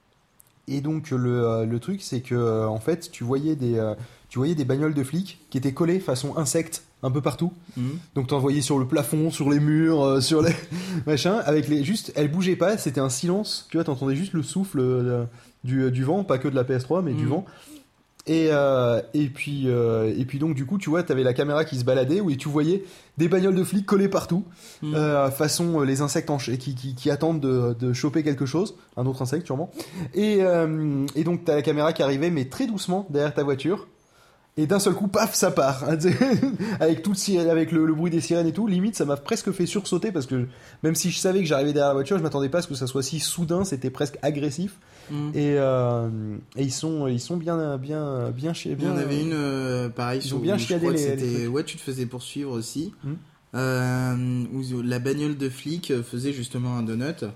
Et donc le, euh, le truc c'est que euh, en fait tu voyais des euh, tu voyais des bagnoles de flics qui étaient collées façon insecte un peu partout. Mhm. Donc t'en voyais sur le plafond, sur les murs, euh, sur les machin avec les juste elles bougeaient pas, c'était un silence, tu vois, t'entendais juste le souffle euh, du, du vent, pas que de la P S trois mais du Mhm. vent. Et, euh, et, puis, euh, et puis donc du coup tu vois t'avais la caméra qui se baladait où tu voyais des bagnoles de flics collées partout Mhm. euh, façon euh, les insectes en ch- qui, qui, qui attendent de, de choper quelque chose, un autre insecte sûrement, et, euh, et donc t'as la caméra qui arrivait mais très doucement derrière ta voiture et d'un seul coup paf ça part hein, tu sais, avec tout le, sirène- avec le, le bruit des sirènes et tout, limite ça m'a presque fait sursauter parce que même si je savais que j'arrivais derrière la voiture je m'attendais pas à ce que ça soit si soudain, c'était presque agressif. Mhm. Et, euh, et ils sont ils sont bien bien bien chez bien On avait une euh, pareil Ils sur ont bien où je chiadé crois que les- les c'était trucs. ouais tu te faisais poursuivre aussi. Mhm. Euh, où la bagnole de flic faisait justement un donut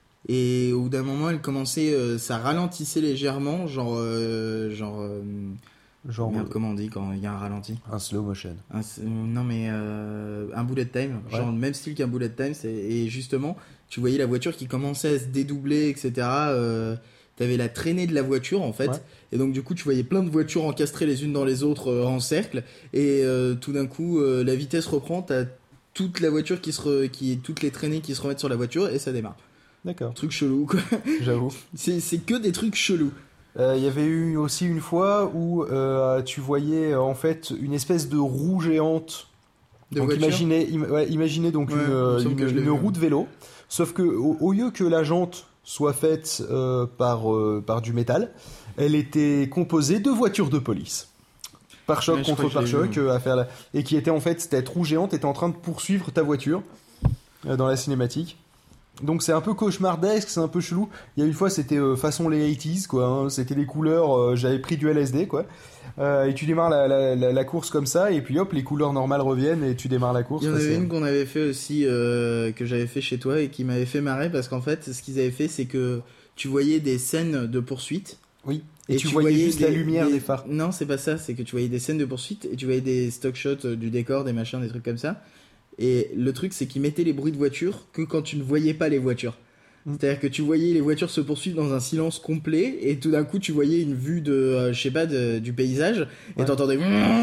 et au bout d'un moment elle commençait euh, ça ralentissait légèrement genre euh, genre euh, genre merde, comment on dit quand il y a un ralenti. un slow motion. Un- euh, non mais euh, un bullet time, Ouais. genre le même style qu'un bullet time, c'est- et justement tu voyais la voiture qui commençait à se dédoubler, et cetera. Euh, T'avais la traînée de la voiture en fait, Ouais. et donc du coup tu voyais plein de voitures encastrées les unes dans les autres euh, en cercle, et euh, tout d'un coup euh, la vitesse reprend, t'as toute la voiture qui se re- qui toutes les traînées qui se remettent sur la voiture et ça démarre. D'accord, Truc chelou quoi. j'avoue. C'est c'est que des trucs chelous. Euh, Il y avait eu aussi une fois où euh, tu voyais euh, en fait une espèce de roue géante. De donc voitures. imaginez, im- ouais, imaginez donc Ouais, une, il me euh, semble une, que je l'ai une vu, roue ouais. de vélo, sauf que au, au lieu que la jante soit faite euh, par, euh, par du métal, elle était composée de voitures de police. Pare-choc Ouais, je contre crois que je l'ai pare-choc vu, euh, à faire la... et qui était en fait cette roue géante était en train de poursuivre ta voiture euh, dans la cinématique. Donc c'est un peu cauchemardesque, c'est un peu chelou. Il y a une fois c'était euh, façon les quatre-vingt-dix quoi, hein, c'était les couleurs, euh, j'avais pris du L S D quoi. Euh, et tu démarres la, la, la, la course comme ça et puis hop les couleurs normales reviennent et tu démarres la course. Il y en Enfin, avait c'est- une qu'on avait fait aussi, euh, que j'avais fait chez toi et qui m'avait fait marrer parce qu'en fait, ce qu'ils avaient fait, c'est que tu voyais des scènes de poursuite. Oui. Et, tu, voyais, juste la lumière des, phares. Non, c'est pas ça, c'est que tu voyais des scènes de poursuite et tu voyais des stock shots euh, du décor, des machins, des trucs comme ça. Et le truc, c'est qu'ils mettaient les bruits de voiture que quand tu ne voyais pas les voitures. Mm. C'est-à-dire que tu voyais les voitures se poursuivre dans un silence complet et tout d'un coup tu voyais une vue de, euh, je sais pas, de- du paysage et Ouais. t'entendais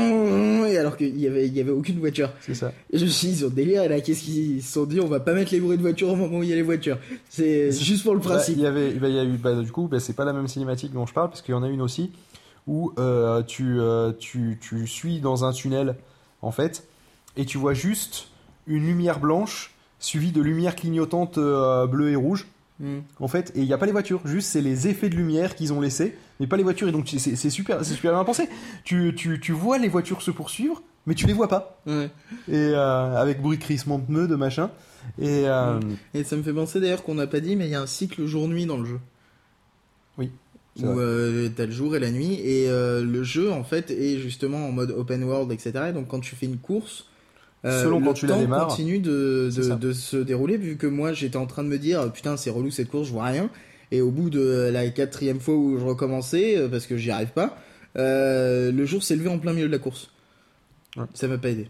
et alors qu'il y avait, il y avait aucune voiture. C'est ça. Et je me suis dit, ils ont délire, et là, qu'est-ce qu'ils se sont dit, on va pas mettre les bruits de voiture au moment où il y a les voitures. C'est juste pour le Bah, principe. il y avait, bah, il y a eu, bah, du coup, bah, c'est pas la même cinématique dont je parle parce qu'il y en a une aussi où euh, tu, euh, tu, tu suis dans un tunnel, en fait, et tu vois juste une lumière blanche suivie de lumière clignotante euh, bleue et rouge. Mm. En fait, et il n'y a pas les voitures, juste c'est les effets de lumière qu'ils ont laissés, mais pas les voitures, et donc c'est, c'est, super, c'est super bien pensé. Tu, tu, tu vois les voitures se poursuivre, mais tu les vois pas. Ouais. Et euh, avec bruit de crissement de pneus, de machin. Et, euh... et ça me fait penser d'ailleurs qu'on n'a pas dit, mais il y a un cycle jour-nuit dans le jeu. Oui. Où euh, t'as le jour et la nuit, et euh, le jeu en fait est justement en mode open world, et cetera. Et donc quand tu fais une course, Euh, selon le quand tu la temps démarres, continue de, de, de se dérouler, vu que moi j'étais en train de me dire putain c'est relou cette course, je vois rien, et au bout de la quatrième fois où je recommençais euh, parce que j'y arrive pas, euh, le jour s'est levé en plein milieu de la course. Ouais. Ça m'a pas aidé.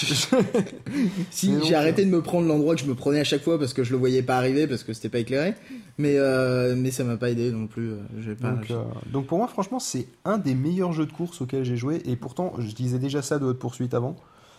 Si mais j'ai arrêté de me prendre l'endroit que je me prenais à chaque fois parce que je le voyais pas arriver parce que c'était pas éclairé, mais euh, mais ça m'a pas aidé non plus. J'ai pas, donc, euh, donc pour moi franchement c'est un des meilleurs jeux de course auxquels j'ai joué, et pourtant je disais déjà ça de Haute Poursuite avant.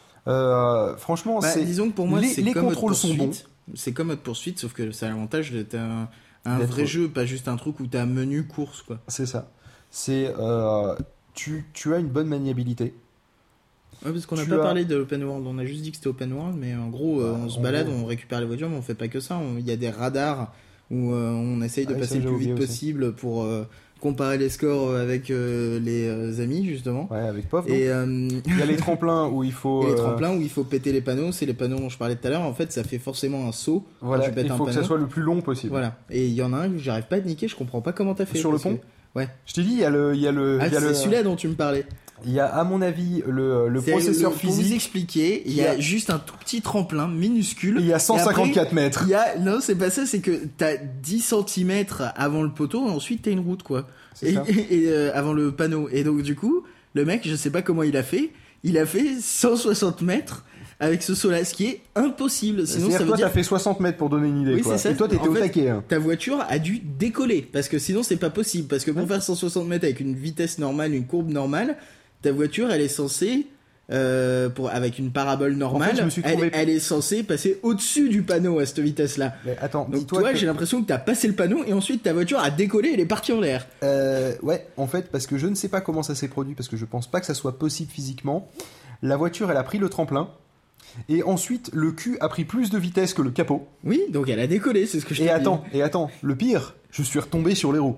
Euh, franchement, bah, c'est disons que pour moi, les, c'est les comme contrôles sont bons. C'est comme Haute Poursuite, sauf que ça a l'avantage d'être un, un vrai jeu, pas juste un truc où t'as un menu course, quoi. C'est ça. C'est euh, tu, tu as une bonne maniabilité. Ouais, parce qu'on n'a pas as... parlé de l'open world, on a juste dit que c'était open world, mais en gros, bah, on se balade, gros. on récupère les voitures, mais on fait pas que ça. Il y a des radars où euh, on essaye de ah, passer le plus vite possible aussi. pour euh, comparer les scores avec euh, les euh, amis, justement. Ouais, avec P O V. Et euh... il y a les tremplins où il faut. Et les tremplins où il faut péter les panneaux, c'est les panneaux dont je parlais tout à l'heure. En fait, ça fait forcément un saut. Voilà, quand tu pètes il faut un que panneau. ça soit le plus long possible. Voilà. Et il y en a un que j'arrive pas à te niquer, je comprends pas comment t'as fait. Sur le pont que... Ouais. Je t'ai dit, il y a le. Il y a le ah, il y a c'est le... celui-là dont tu me parlais. Il y a, à mon avis, le, le processeur le, physique. Pour vous expliquer, il y a, a juste un tout petit tremplin minuscule. Il y a cent cinquante-quatre après, mètres. Il y a, non, c'est pas ça, c'est que t'as dix centimètres avant le poteau, et ensuite t'as une route, quoi. C'est et ça. et, et euh, avant le panneau. Et donc, du coup, le mec, je sais pas comment il a fait, il a fait cent soixante mètres avec ce saut-là, ce qui est impossible. Sinon, ça veut toi, dire... t'as fait soixante mètres pour donner une idée, oui, quoi. Ça. Et toi, t'étais en au fait, taquet. Hein. Ta voiture a dû décoller, parce que sinon, c'est pas possible. Parce que pour ouais. faire cent soixante mètres avec une vitesse normale, une courbe normale, ta voiture, elle est censée, euh, pour, avec une parabole normale, en fait, je me suis trouvé... elle, elle est censée passer au-dessus du panneau à cette vitesse-là. Mais attends, donc toi, que... j'ai l'impression que t'as passé le panneau et ensuite ta voiture a décollé et elle est partie en l'air. Euh, ouais, en fait, parce que je ne sais pas comment ça s'est produit, parce que je pense pas que ça soit possible physiquement. La voiture, elle a pris le tremplin. Et ensuite, le cul a pris plus de vitesse que le capot. Oui, donc elle a décollé, c'est ce que je te dis. Et attends, et attends, le pire, je suis retombé sur les roues.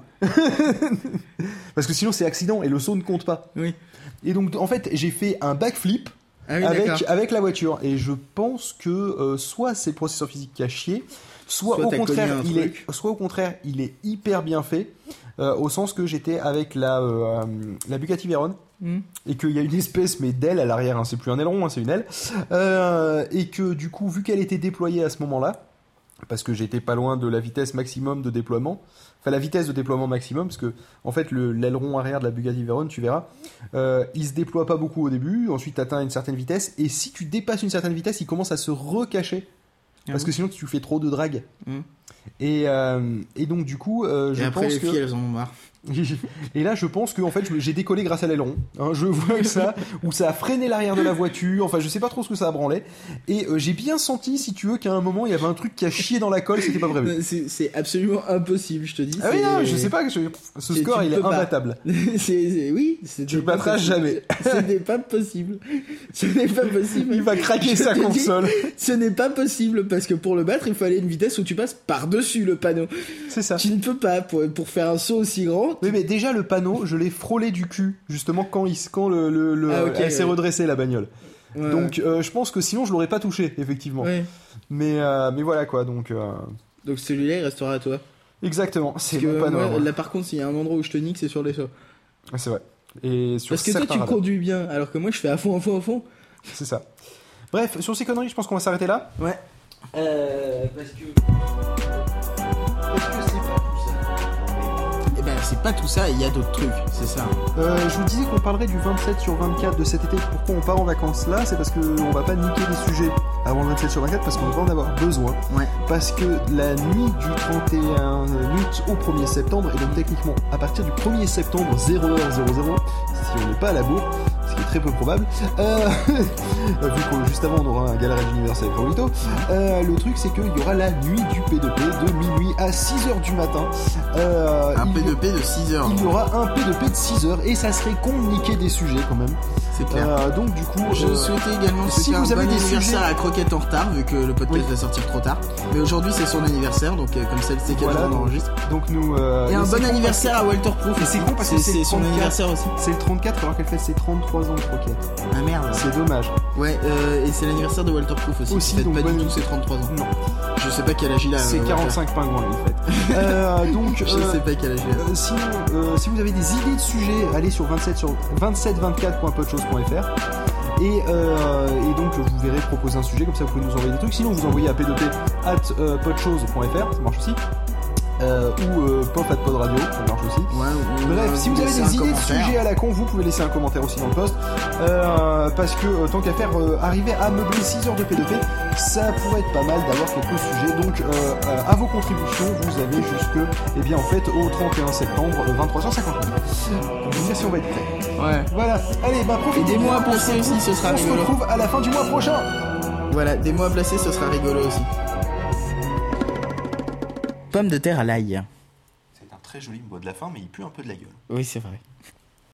Parce que sinon, c'est accident et le saut ne compte pas. Oui. Et donc, en fait, j'ai fait un backflip ah oui, avec, avec la voiture. Et je pense que euh, soit c'est le processeur physique qui a chié, soit, soit au contraire, il est, soit au contraire, il est hyper bien fait, euh, au sens que j'étais avec la, euh, la Bugatti Veyron. Mmh. Et qu'il y a une espèce mais d'aile à l'arrière, hein, c'est plus un aileron, hein, c'est une aile, euh, et que du coup vu qu'elle était déployée à ce moment-là, parce que j'étais pas loin de la vitesse maximum de déploiement, enfin la vitesse de déploiement maximum, parce que en fait le, l'aileron arrière de la Bugatti Veyron, tu verras, euh, il se déploie pas beaucoup au début, ensuite tu atteins une certaine vitesse, et si tu dépasses une certaine vitesse, il commence à se recacher, mmh. parce que sinon tu fais trop de drag. Mmh. Et, euh, et donc du coup, euh, je et après pense les que... filles, elles en ont marre. Et là, je pense que en fait, j'ai décollé grâce à l'aileron. Hein, je vois que ça, où ça a freiné l'arrière de la voiture. Enfin, je sais pas trop ce que ça a branlé. Et euh, j'ai bien senti, si tu veux, qu'à un moment, il y avait un truc qui a chié dans la colle. C'était pas prévu. C'est, c'est absolument impossible, je te dis. Ah oui, non, je sais pas. Je, ce c'est, score, il est imbattable. c'est, c'est, oui, c'est tu le battras jamais. Ce n'est pas possible. Ce n'est pas possible. Il va craquer je sa console. Dis, ce n'est pas possible parce que pour le battre, il faut aller à une vitesse où tu passes par-dessus le panneau. C'est ça. Tu ne peux pas pour, pour faire un saut aussi grand. Oui, mais déjà le panneau, je l'ai frôlé du cul justement quand il quand le, le, le ah, okay, elle s'est ouais. redressée la bagnole. Ouais, donc euh, je pense que sinon je l'aurais pas touché effectivement. Ouais. Mais euh, mais voilà quoi donc. Euh... Donc celui-là il restera à toi. Exactement. C'est mon panneau. Moi, là par contre s'il y a un endroit où je te nique c'est sur les sauts. Ouais, c'est vrai. Et sur parce que toi tu radars. Conduis bien alors que moi je fais à fond à fond à fond. C'est ça. Bref sur ces conneries je pense qu'on va s'arrêter là. Ouais. Euh, parce que. Parce que c'est pas tout ça. Eh ben, c'est pas tout ça, il y a d'autres trucs, c'est ça. Euh, je vous disais qu'on parlerait du vingt-sept sur vingt-quatre de cet été. Pourquoi on part en vacances là? C'est parce qu'on va pas niquer les sujets avant le vingt-sept sur vingt-quatre parce qu'on va en avoir besoin. Ouais. Parce que la nuit du trente et un août au premier septembre, et donc techniquement à partir du premier septembre zéro heure zéro zéro, si on n'est pas à la bourre, ce qui est très peu probable. Euh, vu que juste avant on aura un galerie d'universel avec Raulito. Euh, le truc c'est qu'il y aura la nuit du P deux P de minuit à six heures du matin. Euh, un il P deux y- P de six heures. Il y aura un P deux P de six heures et ça serait con de niquer des sujets quand même. C'est clair. Euh, donc du coup, Je euh, souhaitais également si souhaiter vous un avez bon des anniversaire sujets- à Croquette en retard, vu que le podcast Oui. va sortir trop tard. Mais aujourd'hui c'est son anniversaire, donc euh, comme ça elle sait quel Voilà, jour on donc- enregistre. donc nous. euh, Et mais un c'est bon con anniversaire à Walter Proof. Et c'est con parce que c'est c'est le son trente-quatre. anniversaire aussi. parce que c'est le trente-quatre alors qu'elle fait ses trente-trois ans de Croquette. Ah merde. C'est dommage. Ouais, euh, et c'est l'anniversaire de Walter Proof aussi. Aussi, qui fête donc pas bonne- du tout ses trente-trois ans. Non, Je sais pas quel âge il a. c'est euh, quarante-cinq pingouins en fait. euh, donc. Walter. Je euh, sais pas quel âge il a. Euh, sinon, euh, si vous avez des idées de sujets, allez sur vingt-sept sur vingt-sept vingt-quatre point podchose point f r et, euh, et donc vous verrez proposer un sujet, comme ça vous pouvez nous envoyer des trucs. Sinon vous envoyez à p deux p at podchose point f r, ça marche aussi. Euh, ou euh, pof at podradio, ça marche aussi. Ouais, ou- Bref, ou si vous avez laissez des un idées de commentaire. sujets à la con, vous pouvez laisser un commentaire aussi dans le post. Euh, parce que euh, tant qu'à faire, euh, arriver à meubler six heures de P deux P, ça pourrait être pas mal d'avoir quelques sujets. Donc euh, euh, à vos contributions, vous avez jusque, eh bien en fait, au trente et un septembre, euh, vingt-trois heures cinquante. Pour vous dire si on va être prêt. Ouais. Voilà, allez, bah profitez. Et des mois à bien, on placer se retrouve- aussi, ce sera On se rigolo. retrouve à la fin du mois prochain. Voilà, des mots à placer, ce sera rigolo aussi. Pomme de terre à l'ail. C'est un très joli mot de la fin, mais il pue un peu de la gueule. Oui, c'est vrai.